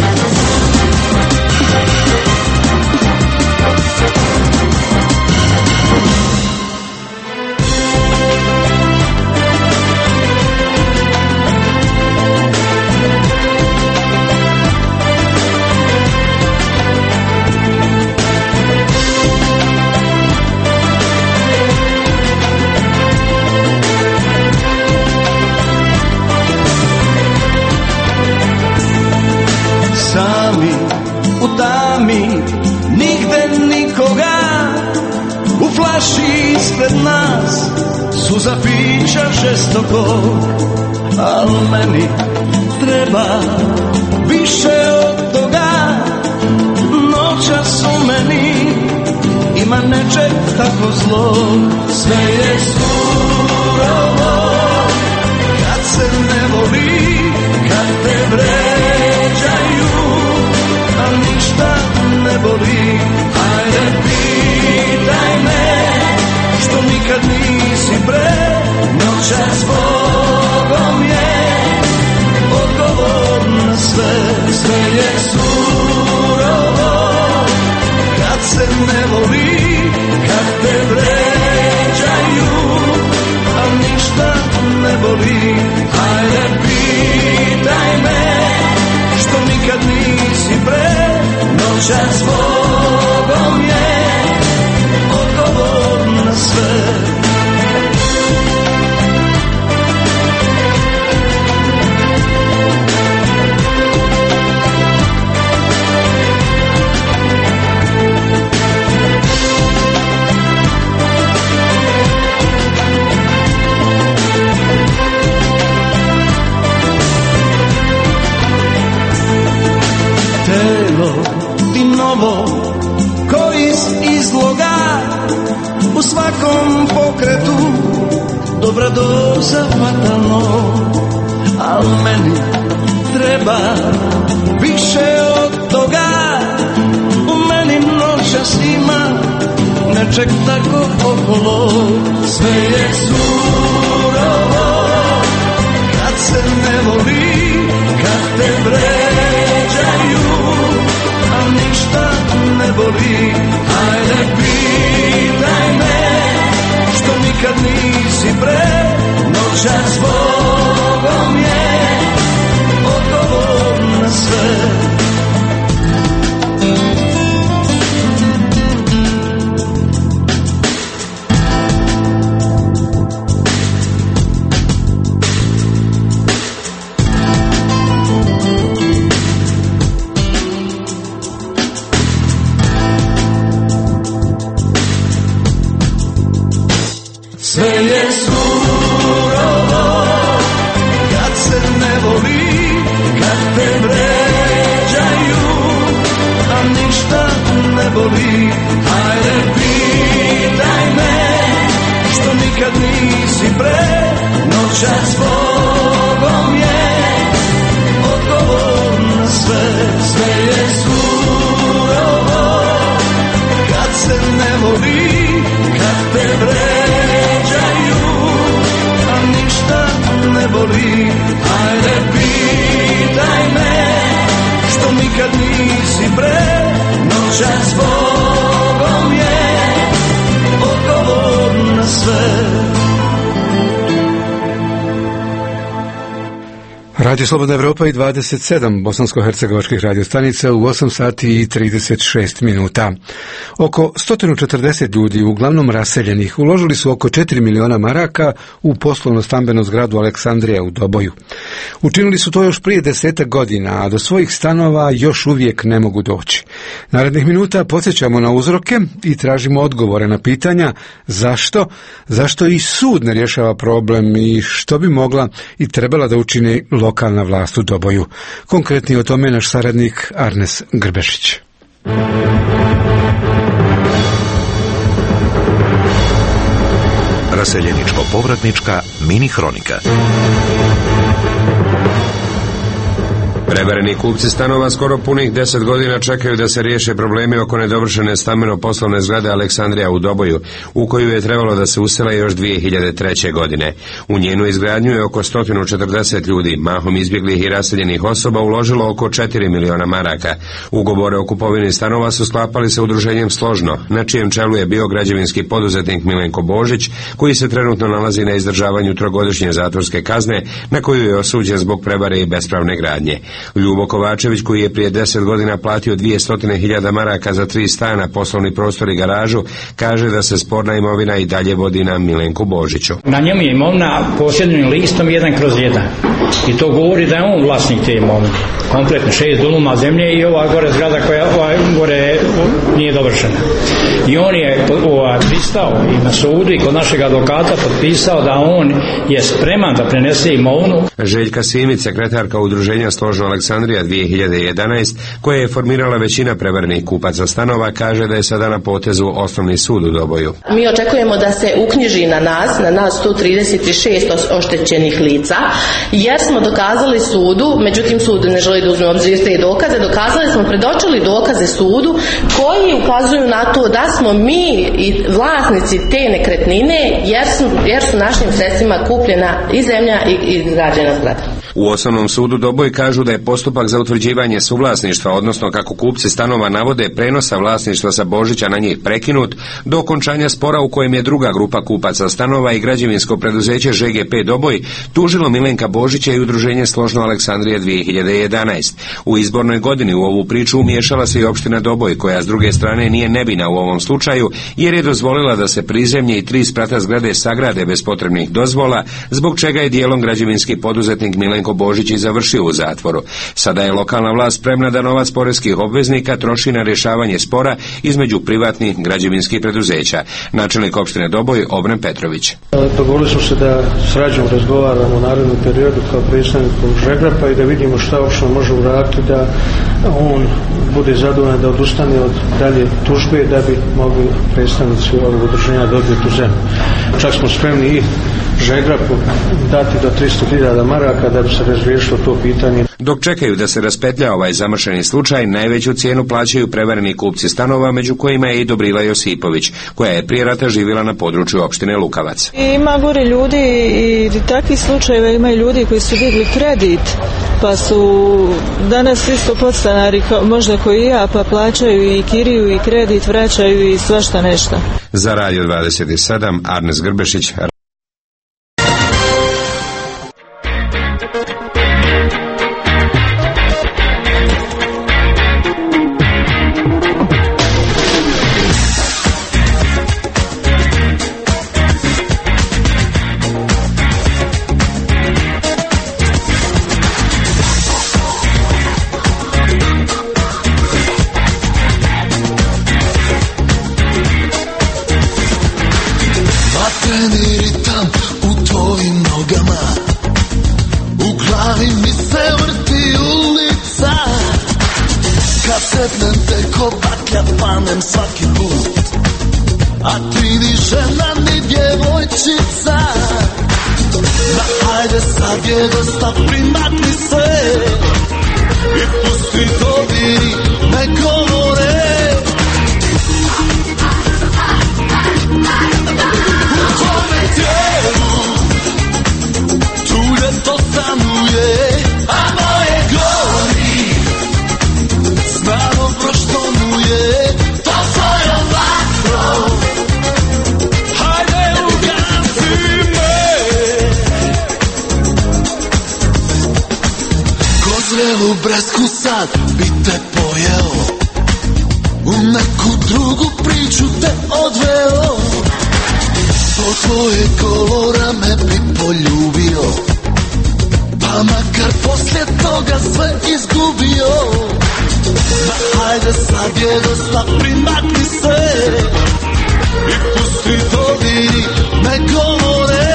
U tami, nigde nikoga, u flaši ispred nas suza pića žestoko, al meni treba više od toga. Noćas u meni ima nečeg tako zlo, sve je surovo kad se ne voli, kad te vređaju, a ništa ne boli. Ajde pitaj me što nikad nisi pre, noćas Bogom je odgovor na sve. Sve je surovo kad se ne voli, kad te vređaju, a ništa ne boli. Ajde pitaj me što nikad nisi pre, noćas Bogom je odgovor na sve. Telo ti novo ko iz izloga, u svakom pokretu dobra doza fatalno, al meni treba više od toga. U meni noćas ima nečeg tako okolo, sve je surovo kad se ne voli, kad te vređaju, a ništa ne boli. Ajde pitaj me što nikad nisi pre, noćas Bogom je odgovor na sve. Sve je surovo boli. Hajde pitaj me što nikad nisi pre. Noćas s Bogom je odgovor na sve. Sve je surovo kad se ne voli, kad te vređaju, a ništa ne boli. Hajde pitaj me što nikad nisi pre. Noćas s Bogom je odgovor na sve.
Radio Slobodna Evropa i 27 bosansko-hercegovačkih radiostanica u 8 sati i 36 minuta. Oko 140 ljudi, uglavnom raseljenih, uložili su oko 4 miliona maraka u poslovno-stambenu zgradu Aleksandrija u Doboju. Učinili su to još prije 10 godina, a do svojih stanova još uvijek ne mogu doći. Narednih minuta podsjećamo na uzroke i tražimo odgovore na pitanja zašto i sud ne rješava problem i što bi mogla i trebala da učini lokalna vlast u Doboju. Konkretnije o tome naš saradnik Arnes Grbešić.
Raseljeničko-povratnička mini hronika.
Prevareni kupci stanova skoro punih 10 godina čekaju da se riješe problemi oko nedovršene stambeno-poslovne zgrade Aleksandrija u Doboju, u koju je trebalo da se usele još 2003. godine. U njenu izgradnju je oko 140 ljudi, mahom izbjeglih i raseljenih osoba, uložilo oko 4 miliona maraka. Ugovore o kupovini stanova su sklapali sa udruženjem Složno, na čijem čelu je bio građevinski poduzetnik Milenko Božić, koji se trenutno nalazi na izdržavanju 3-godišnje zatvorske kazne, na koju je osuđen zbog prevare i bespravne gradnje. Ljubo Kovačević, koji je prije 10 godina platio 200.000 maraka za 3 stana, poslovni prostor i garažu, kaže da se sporna imovina i dalje vodi na Milenku Božiću.
Na njemu je imovina posjednim listom 1/1 i to govori da je on vlasnik te imovine. Kompletno 6 duluma zemlje i ova gore zgrada koja gore nije dovršena. I on je pristao i na sudu i kod našeg advokata potpisao da on je spreman da prenese imovinu.
Željka Simić, sekretarka udruženja Složno Aleksandrija 2011, koja je formirala većina prevarenih kupaca stanova, kaže da je sada na potezu Osnovni sud u Doboju.
Mi očekujemo da se uknjiži na nas 136 oštećenih lica, jer smo dokazali sudu, međutim sud ne želi da uzme obzir te dokaze, smo predočili dokaze sudu koji ukazuju na to da smo mi i vlasnici te nekretnine, jer su našim sredstvima kupljena i zemlja i izgrađena zgrada.
U Osnovnom sudu Doboj kažu da je postupak za utvrđivanje suvlasništva, odnosno kako kupci stanova navode prenosa vlasništva sa Božića na njih prekinut, do okončanja spora u kojem je druga grupa kupaca stanova i građevinsko preduzeće ŽGP Doboj tužilo Milenka Božića i udruženje Složno Aleksandrija 2011. U izbornoj godini u ovu priču umiješala se i opština Doboj, koja s druge strane nije nebina u ovom slučaju, jer je dozvolila da se prizemlje i 3 sprata zgrade sagrade bez potrebnih dozvola, zbog čega je dijelom građevinski poduzetnik Milenko Božić i završio u zatvoru. Sada je lokalna vlast spremna da novac poreskih obveznika troši na rješavanje spora između privatnih građevinskih preduzeća. Načelnik opštine Doboj Obren Petrović.
Dogovorili smo se da srađom razgovaramo u narednom periodu kao predstavnikom Žegrapa i da vidimo šta opština može uraditi da on bude zadovoljan da odustane od dalje tužbe da bi mogli predstavnici ovog udruženja dobiti tu zemlju. Čak smo spremni i Žegrapu dati do 300.000 maraka da bi se razriješilo to pitanje.
Dok čekaju da se raspetlja ovaj zamršeni slučaj, najveću cijenu plaćaju prevareni kupci stanova, među kojima je i Dobrila Josipović, koja je prije rata živjela na području opštine Lukavac.
Ima gore ljudi i takvi slučajeva, imaju ljudi koji su digli kredit, pa su danas isto podstanari možda koji ja, pa plaćaju i kiriju i kredit, vraćaju i svašta nešto.
Za Radio 27, Arnes Grbešić.
Sednem te ko baklja panem svaki put. A ti ni žena ni djevojčica. Da ajde sad je dosta, primakni se i pusti dodiri me govore. U tvome tijelu tu ljeto stanuje, a moje gori znamo proštonuje. To svojom vatrom hajde ugasi me. Ko zrelu bresku sad bi te pojeo, u neku drugu priču te odveo. Po tvoje kolora me bi poljubio, pa makar poslije toga sve izgubio. Ma ajde sad je dosta, primakni se i pusti dodiri me govore.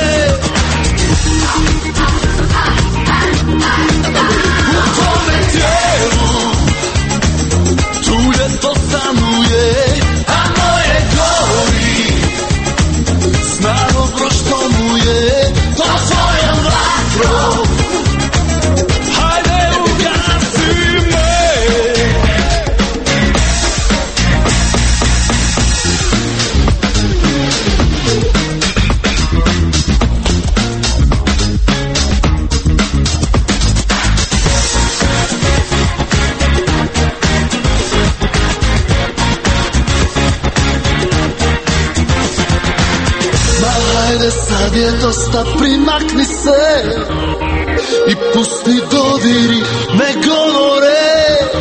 U tvome tijelu tu ljeto stanuje, a moje gori snago proštonuje. To svojom vatrom hajde ugasi me. Ajde sad je dosta, primakni se i pusti dodiri me govore.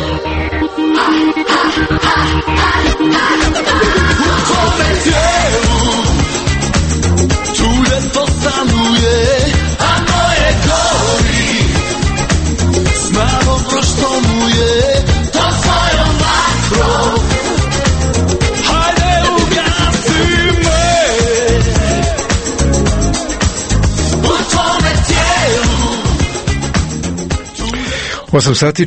U tvome tijelu tu ljeto stanuje, a moje gori snago proštonuje. To svojom vatrom hajde ugasi me.
8 sati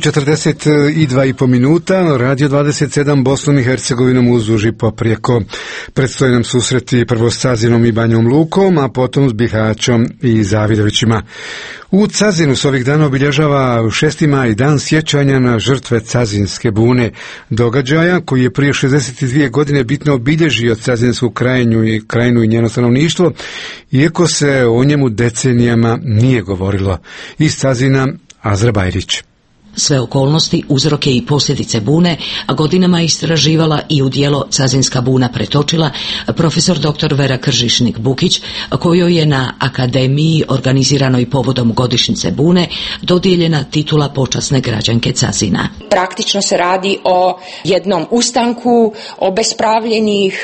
42,5 minuta, Radio 27 Bosnom i Hercegovinom uz uži poprijeko. Predstoje nam susreti prvo s Cazinom i Banjom Lukom, a potom s Bihaćom i Zavidovićima. U Cazinu s ovih dana obilježava 6. maj dan sjećanja na žrtve Cazinske bune, događaja koji je prije 62 godine bitno obilježio Cazinsku krajinu i njeno stanovništvo, iako se o njemu decenijama nije govorilo. Iz Cazina Azra Bajrić.
Sve okolnosti, uzroke i posljedice bune, a godinama je istraživala i u djelo Cazinska buna pretočila profesor dr. Vera Kržišnik-Bukić, kojoj je na akademiji organiziranoj povodom godišnjice bune dodijeljena titula počasne građanke Cazina.
Praktično se radi o jednom ustanku obespravljenih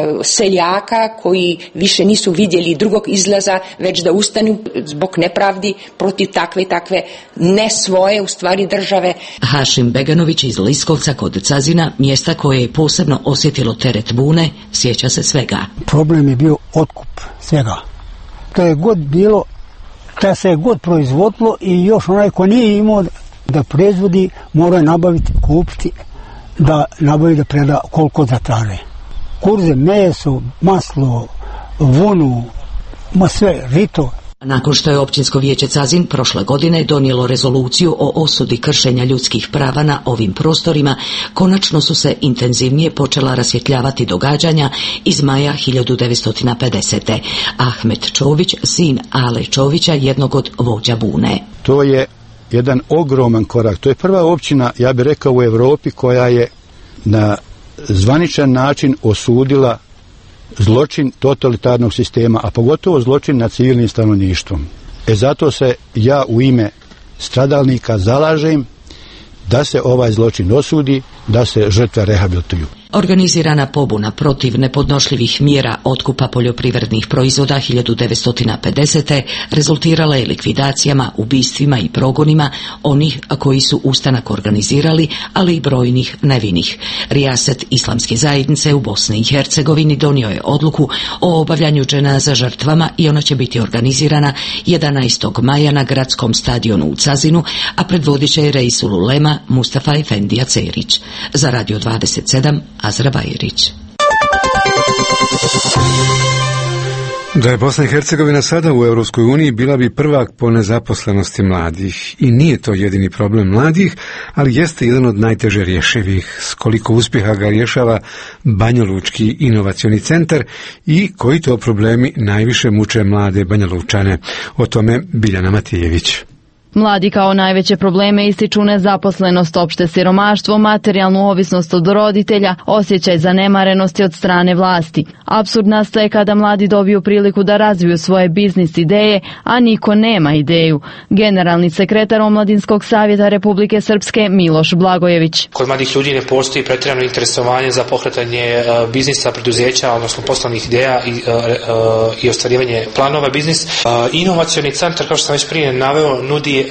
seljaka koji više nisu vidjeli drugog izlaza, već da ustanu zbog nepravdi protiv takve ne svoje, u stvari države.
Hašim Beganović iz Liskovca kod Cazina, mjesta koje je posebno osjetilo teret bune, sjeća se svega.
Problem je bio otkup svega. To je god bilo, šta se je god proizvodilo i još onaj ko nije imao da proizvodi, mora nabaviti, kupiti, da nabavi da preda koliko zatraže. Kurze, meso, maslo, vunu, sve, žito.
Nakon što je Općinsko vijeće Cazin prošle godine donijelo rezoluciju o osudi kršenja ljudskih prava na ovim prostorima, konačno su se intenzivnije počela rasvjetljavati događanja iz maja 1950. Ahmet Čović, sin Ale Čovića, jednog od vođa bune.
To je jedan ogroman korak. To je prva općina, ja bih rekao, u Europi koja je na zvaničan način osudila zločin totalitarnog sistema, a pogotovo zločin nad civilnim stanovništvom. Zato se ja u ime stradalnika zalažem da se ovaj zločin osudi, da se žrtve rehabilituju.
Organizirana pobuna protiv nepodnošljivih mjera otkupa poljoprivrednih proizvoda 1950. rezultirala je likvidacijama, ubistvima i progonima onih koji su ustanak organizirali, ali i brojnih nevinih. Rijaset Islamske zajednice u Bosni i Hercegovini donio je odluku o obavljanju dženaza žrtvama i ona će biti organizirana 11. maja na gradskom stadionu u Cazinu, a predvodit će je Reisul Ulema Mustafa Efendija Cerić. Za Radio 27 Azra Bajerić.
Da je Bosna i Hercegovina sada u Europskoj uniji, bila bi prvak po nezaposlenosti mladih. I nije to jedini problem mladih, ali jeste jedan od najteže rješivih. S koliko uspjeha ga rješava Banjalučki inovacioni centar i koji to problemi najviše muče mlade Banjalučane. O tome Biljana Matijević.
Mladi kao najveće probleme ističu nezaposlenost, opšte siromaštvo, materijalnu ovisnost od roditelja, osjećaj zanemarenosti od strane vlasti. Apsurd nastaje kada mladi dobiju priliku da razviju svoje biznis ideje, a niko nema ideju. Generalni sekretar Omladinskog savjeta Republike Srpske Miloš Blagojević.
Kod mladih ljudi ne postoji pretjerano interesovanje za pokretanje biznisa, preduzeća, odnosno poslovnih ideja i ostvarivanje planova biznis. Inovacioni centar, kao što sam već prije naveo, nudi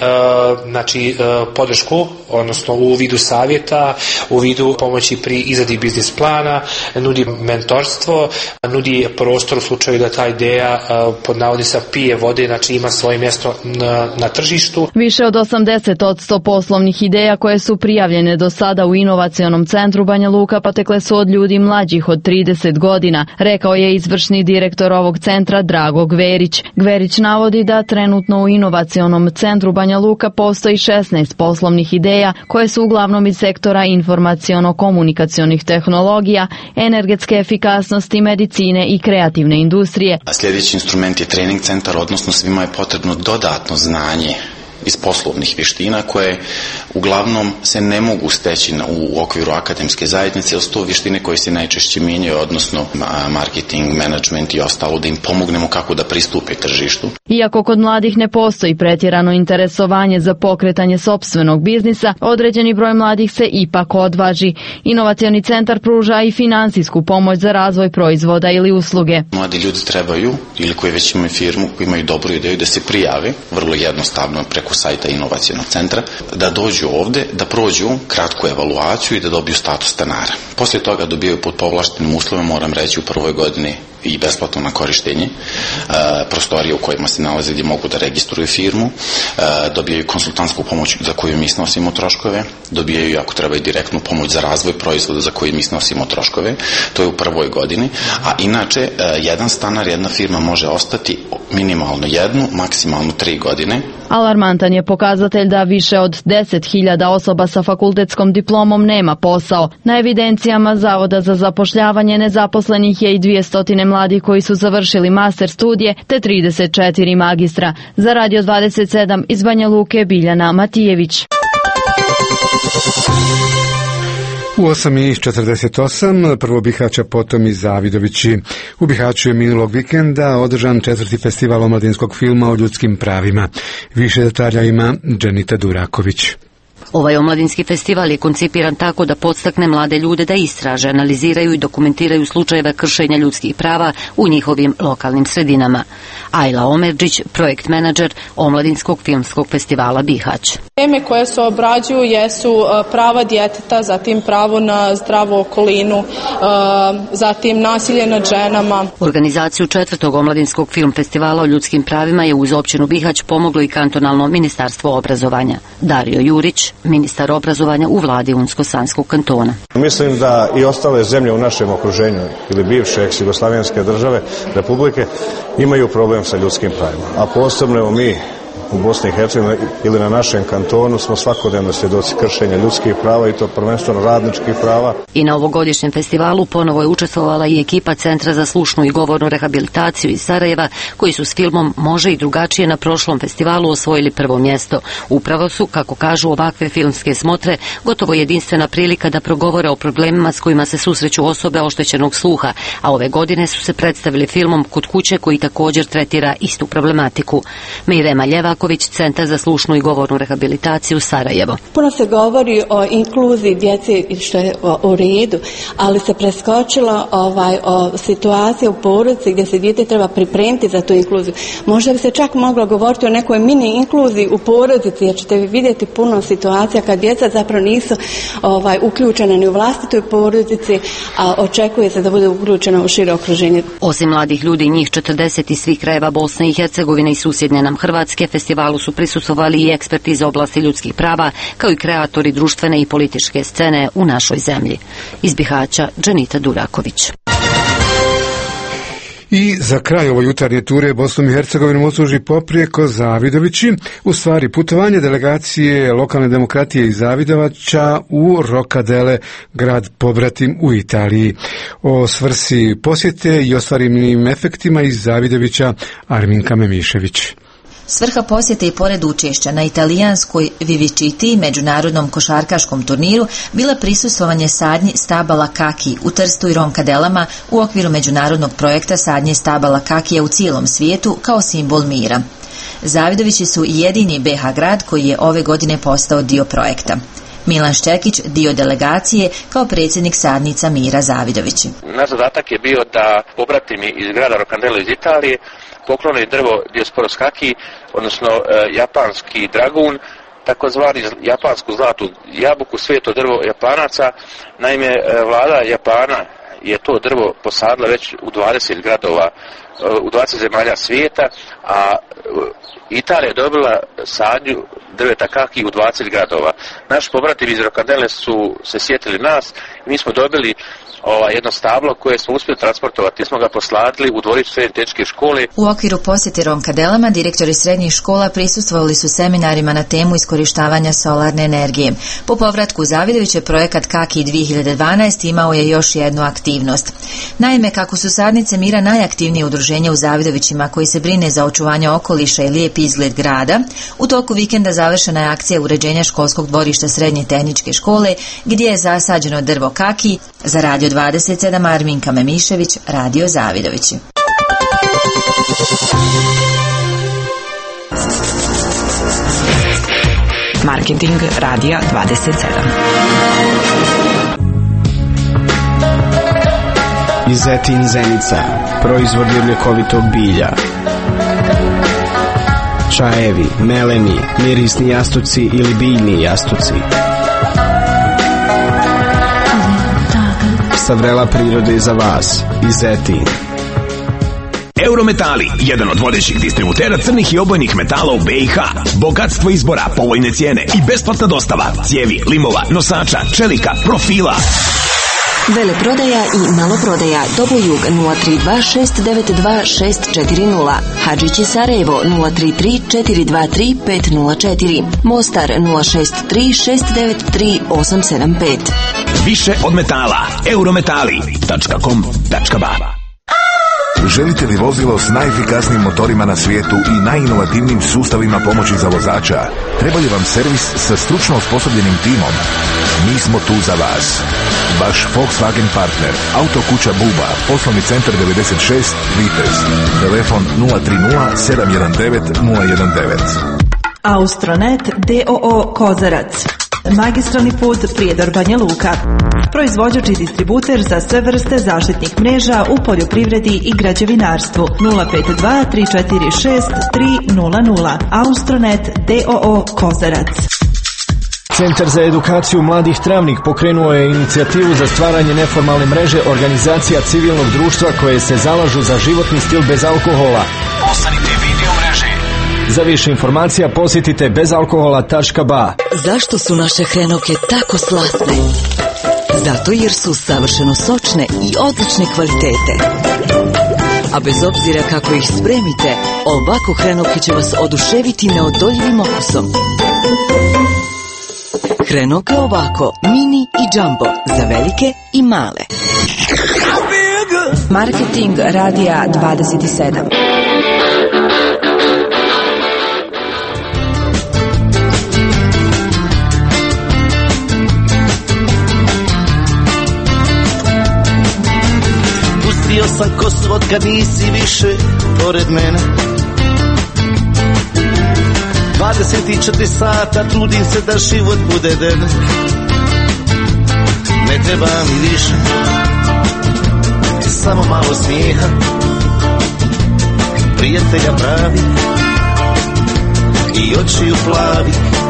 podršku, odnosno u vidu savjeta, u vidu pomoći pri izradi biznis plana, nudi mentorstvo, nudi prostor u slučaju da ta ideja pod navodnicima pije vode, znači ima svoje mjesto na tržištu.
Više od 80% poslovnih ideja koje su prijavljene do sada u inovacionom centru Banja Luka potekle su od ljudi mlađih od 30 godina, rekao je izvršni direktor ovog centra Drago Gverić. Gverić navodi da trenutno u inovacionom centru Banja Luka postoji 16 poslovnih ideja koje su uglavnom iz sektora informaciono-komunikacionih tehnologija, energetske efikasnosti, medicine i kreativne industrije.
A sljedeći instrument je trening centar, odnosno svima je potrebno dodatno znanje iz poslovnih vještina koje uglavnom se ne mogu steći u okviru akademske zajednice, jer su to vještine koje se najčešće mijenjaju, odnosno marketing, management i ostalo, da im pomognemo kako da pristupe tržištu.
Iako kod mladih ne postoji pretjerano interesovanje za pokretanje sopstvenog biznisa, određeni broj mladih se ipak odvaži. Inovacioni centar pruža i finansijsku pomoć za razvoj proizvoda ili usluge.
Mladi ljudi trebaju, ili koji već imaju firmu, koji imaju dobru ideju, da se prijave, vrlo jednostavno preko sajta inovacionog centra, da dođu ovdje, da prođu kratku evaluaciju i da dobiju status stanara. Poslije toga dobijaju pod povlaštenim uslovima, moram reći, u prvoj godini i besplatno na korištenje prostorije u kojima se nalaze, gdje mogu da registruju firmu, dobijaju konsultantsku pomoć za koju mi snosimo troškove, dobijaju, ako treba, i direktnu pomoć za razvoj proizvoda za koju mi snosimo troškove, to je u prvoj godini, a inače jedan stanar, jedna firma može ostati minimalno 1, maksimalno 3 godine.
Alarmantan je pokazatelj da više od 10.000 osoba sa fakultetskom diplomom nema posao. Na evidencijama Zavoda za zapošljavanje nezaposlenih je i 200 mladih koji su završili master studije, te 34 magistra. Za Radio 27 iz Banja Luke, Biljana Matijević.
U 8:48 prvo Bihaća, potom i Zavidovići. U Bihaću je minulog vikenda održan 4. festival omladinskog filma o ljudskim pravima. Više detalja ima Dženita Duraković.
Ovaj omladinski festival je koncipiran tako da podstakne mlade ljude da istraže, analiziraju i dokumentiraju slučajeve kršenja ljudskih prava u njihovim lokalnim sredinama. Ajla Omerđić, projekt menadžer Omladinskog filmskog festivala Bihać.
Teme koje se obrađuju jesu prava djeteta, zatim pravo na zdravu okolinu, zatim nasilje nad ženama.
Organizaciju 4. Omladinskog film festivala o ljudskim pravima je uz općinu Bihać pomoglo i kantonalno ministarstvo obrazovanja. Dario Jurić, ministar obrazovanja u vladi Unsko-Sanskog kantona.
Mislim da i ostale zemlje u našem okruženju ili bivše ex-jugoslavenske države, republike, imaju problem sa ljudskim pravima. A posebno mi u Bosni i Hercegovini ili na našem kantonu smo svakodnevno svjedoci kršenja ljudskih prava i to prvenstveno radničkih prava.
I na ovogodišnjem festivalu ponovo je učestvovala i ekipa Centra za slušnu i govornu rehabilitaciju iz Sarajeva, koji su s filmom Može i drugačije na prošlom festivalu osvojili prvo mjesto. Upravo su, kako kažu, ovakve filmske smotre gotovo jedinstvena prilika da progovore o problemima s kojima se susreću osobe oštećenog sluha, a ove godine su se predstavili filmom Kod kuće koji također tretira istu problematiku. Mirema Ljevaković, Centar za slušnu i govornu rehabilitaciju Sarajevo.
Puno se govori o inkluziji djece, što je u redu, ali se preskočilo o situaciji u porodici gdje se dijete treba pripremiti za tu inkluziju. Možda bi se čak moglo govoriti o nekoj mini inkluziji u porodici, jer ćete vi vidjeti puno situacija kad djeca zapravo nisu uključena ni u vlastitoj porodici, a očekuje se da bude uključena u šire okruženje.
Osim mladih ljudi, njih 40 iz svih krajeva Bosne i Hercegovine i susjedne nam Hrvatske, Festivalu su prisustvovali i eksperti iz oblasti ljudskih prava, kao i kreatori društvene i političke scene u našoj zemlji. Iz Bihaća, Dženita Duraković.
I za kraj ovo jutarnje ture Bosnom i Hercegovinom odsluži poprijeko Zavidovići, u stvari putovanje delegacije lokalne demokratije iz Zavidovaća u Rokadele, grad pobratim u Italiji. O svrsi posjete i ostvarenim efektima iz Zavidovića Arminka Memišević.
Svrha posjete i pored učešća na italijanskoj Viviciti međunarodnom košarkaškom turniru bila prisustvovanje sadnji stabala kaki u Trstu i Ronkadelama u okviru međunarodnog projekta sadnje stabala kakija u cijelom svijetu kao simbol mira. Zavidovići su jedini BH grad koji je ove godine postao dio projekta. Milan Ščekić, dio delegacije, kao predsjednik sadnica Mira Zavidovići.
Naš zadatak je bio da pobratimi iz grada Rokandelo iz Italije poklone drvo Diosporos kaki, odnosno japanski dragun, takozvani japansku zlatu jabuku, sveto drvo Japanaca. Naime, vlada Japana je to drvo posadila već u 20 gradova, u 20 zemalja svijeta, a Italija je dobila sadnju drveta kaki u 20 gradova. Naši pobratimi iz Rokandele su se sjetili nas i mi smo dobili jedno stablo koje smo uspjeli transportovati. Smo ga posladili u dvorištu srednje tehničke škole.
U okviru posjete Ronkadelama direktori srednjih škola prisustvovali su seminarima na temu iskorištavanja solarne energije. Po povratku u Zavidoviće projekat Kaki 2012 imao je još jednu aktivnost. Naime, kako su sadnice Mira najaktivnije udruženje u Zavidovićima koji se brine za očuvanje okoliša i lijep izgled grada, u toku vikenda završena je akcija uređenja školskog dvorišta srednje tehničke škole gdje je zasađeno drvo kaki. Za Radio 27 Arminka Memišević, Radio Zavidovići.
Marketing Radija 27.
Izetin Zenica, proizvod ljekovitog bilja. Čajevi, meleni, mirisni jastuci ili biljni jastuci. Sa vrela prirode za vas. Izetin.
Eurometali, jedan od vodećih distributera crnih i obojnih metala u BiH. Bogatstvo izbora, povoljne cijene i besplatna dostava cijevi, limova, nosača, čelika, profila.
Veleprodaja i maloprodaja Dobojug 032-692-640, Hadžići Sarajevo 033-423-504, Mostar 063-693-875.
Više od metala. Eurometali.com.ba.
Želite li vozilo s najefikasnijim motorima na svijetu i najinovativnijim sustavima pomoći za vozača? Treba li vam servis sa stručno osposobljenim timom? Mi smo tu za vas. Vaš Volkswagen partner, Autokuća Buba, poslovni centar 96, Vitez. Telefon 030 719 019.
Austronet d.o.o. Kozarac. Magistralni put Prijedor Banja Luka. Proizvođač i distributer za sve vrste zaštitnih mreža u poljoprivredi i građevinarstvu. 052 346 300. Austronet d.o.o. Kozarac.
Centar za edukaciju mladih Travnik pokrenuo je inicijativu za stvaranje neformalne mreže organizacija civilnog društva koje se zalažu za životni stil bez alkohola.
Postanite video mreže.
Za više informacija posjetite bezalkohola.ba.
Zašto su naše hrenovke tako slatne? Zato jer su savršeno sočne i odlične kvalitete. A bez obzira kako ih spremite, ovako hrenovke će vas oduševiti neodoljivim okusom. Hrenovke ovako, mini i jumbo, za velike i male.
Marketing Radija 27.
Pustio sam kosu od kad nisi više pored mene. 24 sata trudim se da život bude devet. Ne treba mi više, samo malo smijeha, prijatelja pravi i očiju plavi.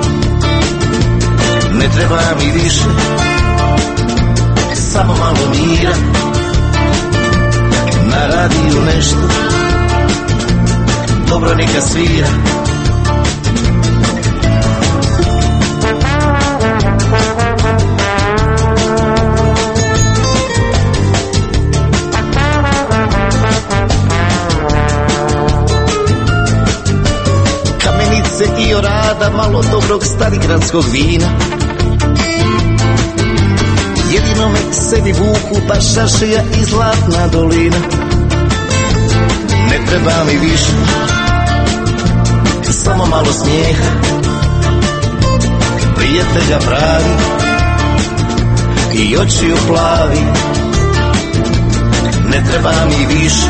Ne treba mi više, samo malo mira, na radiju nešto dobro neka svira. dobrog starigradskog vina. Jedino me sebi vuku pa šašija i Zlatna dolina. Ne treba mi više, samo malo smijeha, prijatelja pravi i očiju plavi. Ne treba mi više,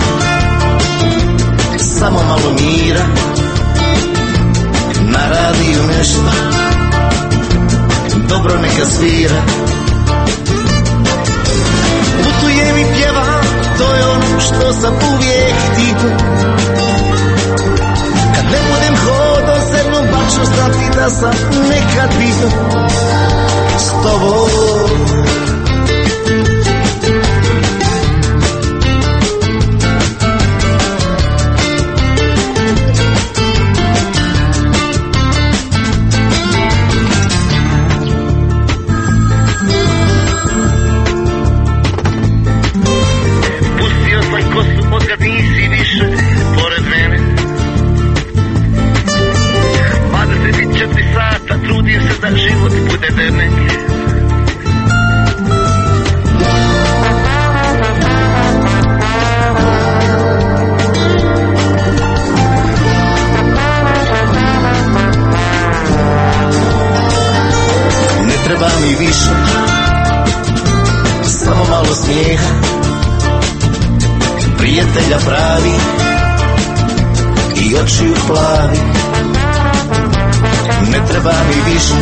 samo malo mira, na radiju nešto dobro neka svira. Putujem i pjevam, to je ono što sam uvijek htio. Kad ne budem hodao zemljom, baš ću znati da sam nekad bio s tobom. Otkad nisi više pored mene, 24 sata trudim se da život bude dernek. Ne treba mi više, samo malo smijeha, prijatelja pravi i očiju plavi. Ne treba mi više,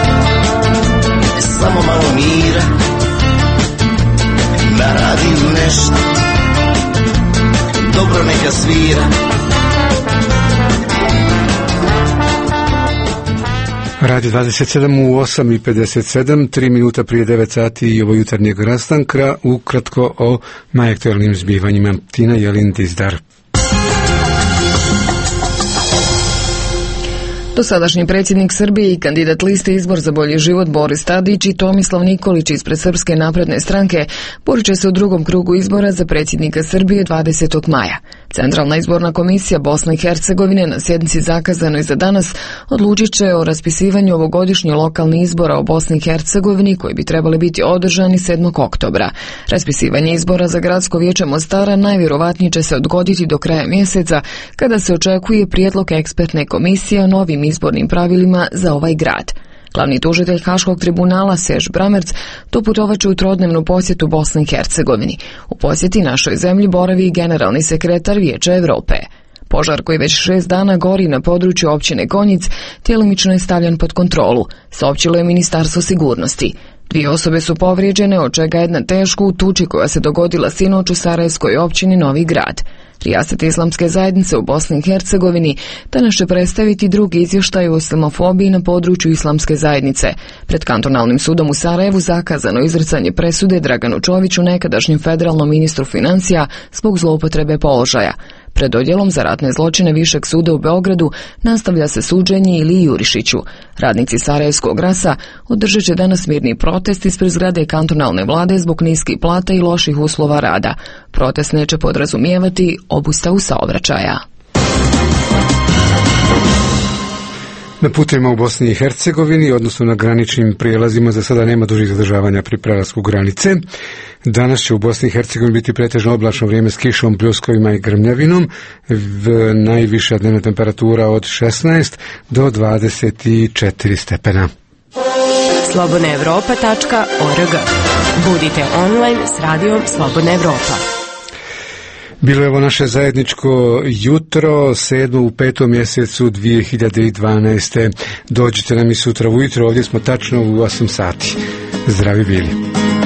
samo malo mira, na radiju nešto dobro neka svira.
Radio 27 u 8:57, 3 minuta prije 9 sati i ovo jutarnjeg rastanka, ukratko o najaktualnim zbivanjima. Tina Jelin Dizdar.
Dosadašnji predsjednik Srbije i kandidat liste Izbor za bolji život Boris Tadić i Tomislav Nikolić ispred Srpske napredne stranke borit će se u drugom krugu izbora za predsjednika Srbije 20. maja. Centralna izborna komisija Bosne i Hercegovine na sjednici zakazanoj za danas odlučit će o raspisivanju ovogodišnjih lokalnih izbora u Bosni i Hercegovini koji bi trebali biti održani 7. oktobra. Raspisivanje izbora za gradsko vijeće Mostara najvjerovatnije će se odgoditi do kraja mjeseca kada se očekuje prijedlog ekspertne komisije o novim izbornim pravilima za ovaj grad. Glavni tužitelj Haškog tribunala Serž Bramerc doputovat će u trodnevnu posjetu Bosni i Hercegovini. U posjeti našoj zemlji boravi i generalni sekretar Vijeća Europe. Požar koji već 6 dana gori na području općine Konjic djelomično je stavljen pod kontrolu, saopćilo je Ministarstvo sigurnosti. 2 osobe su povrijeđene, od čega jedna teško u tuči koja se dogodila sinoć u Sarajevskoj općini Novi Grad. Rijaset Islamske zajednice u Bosni i Hercegovini danas će predstaviti drugi izvještaj o islamofobiji na području Islamske zajednice. Pred kantonalnim sudom u Sarajevu zakazano izricanje presude Draganu Čoviću, nekadašnjem federalnom ministru financija, zbog zloupotrebe položaja. Pred odjelom za ratne zločine Višeg suda u Beogradu nastavlja se suđenje Iliji Jurišiću. Radnici Sarajevskog rasa održat će danas mirni protest ispred zgrade kantonalne vlade zbog niskih plata i loših uslova rada. Protest neće podrazumijevati obustavu saobraćaja.
Na putevima u Bosni i Hercegovini, odnosno na graničnim prijelazima, za sada nema dužih zadržavanja pri prelasku granice. Danas će u Bosni i Hercegovini biti pretežno oblačno vrijeme s kišom, pljuskovima i grmljavinom. Najviša dnevna temperatura od 16 do 24 stepena.
slobodnaevropa.org. Budite online s radijom Slobodna Evropa.
Bilo je ovo naše zajedničko jutro, 7. u 5. mjesecu 2012. Dođite nam i sutra ujutro, ovdje smo tačno u 8 sati. Zdravi bili.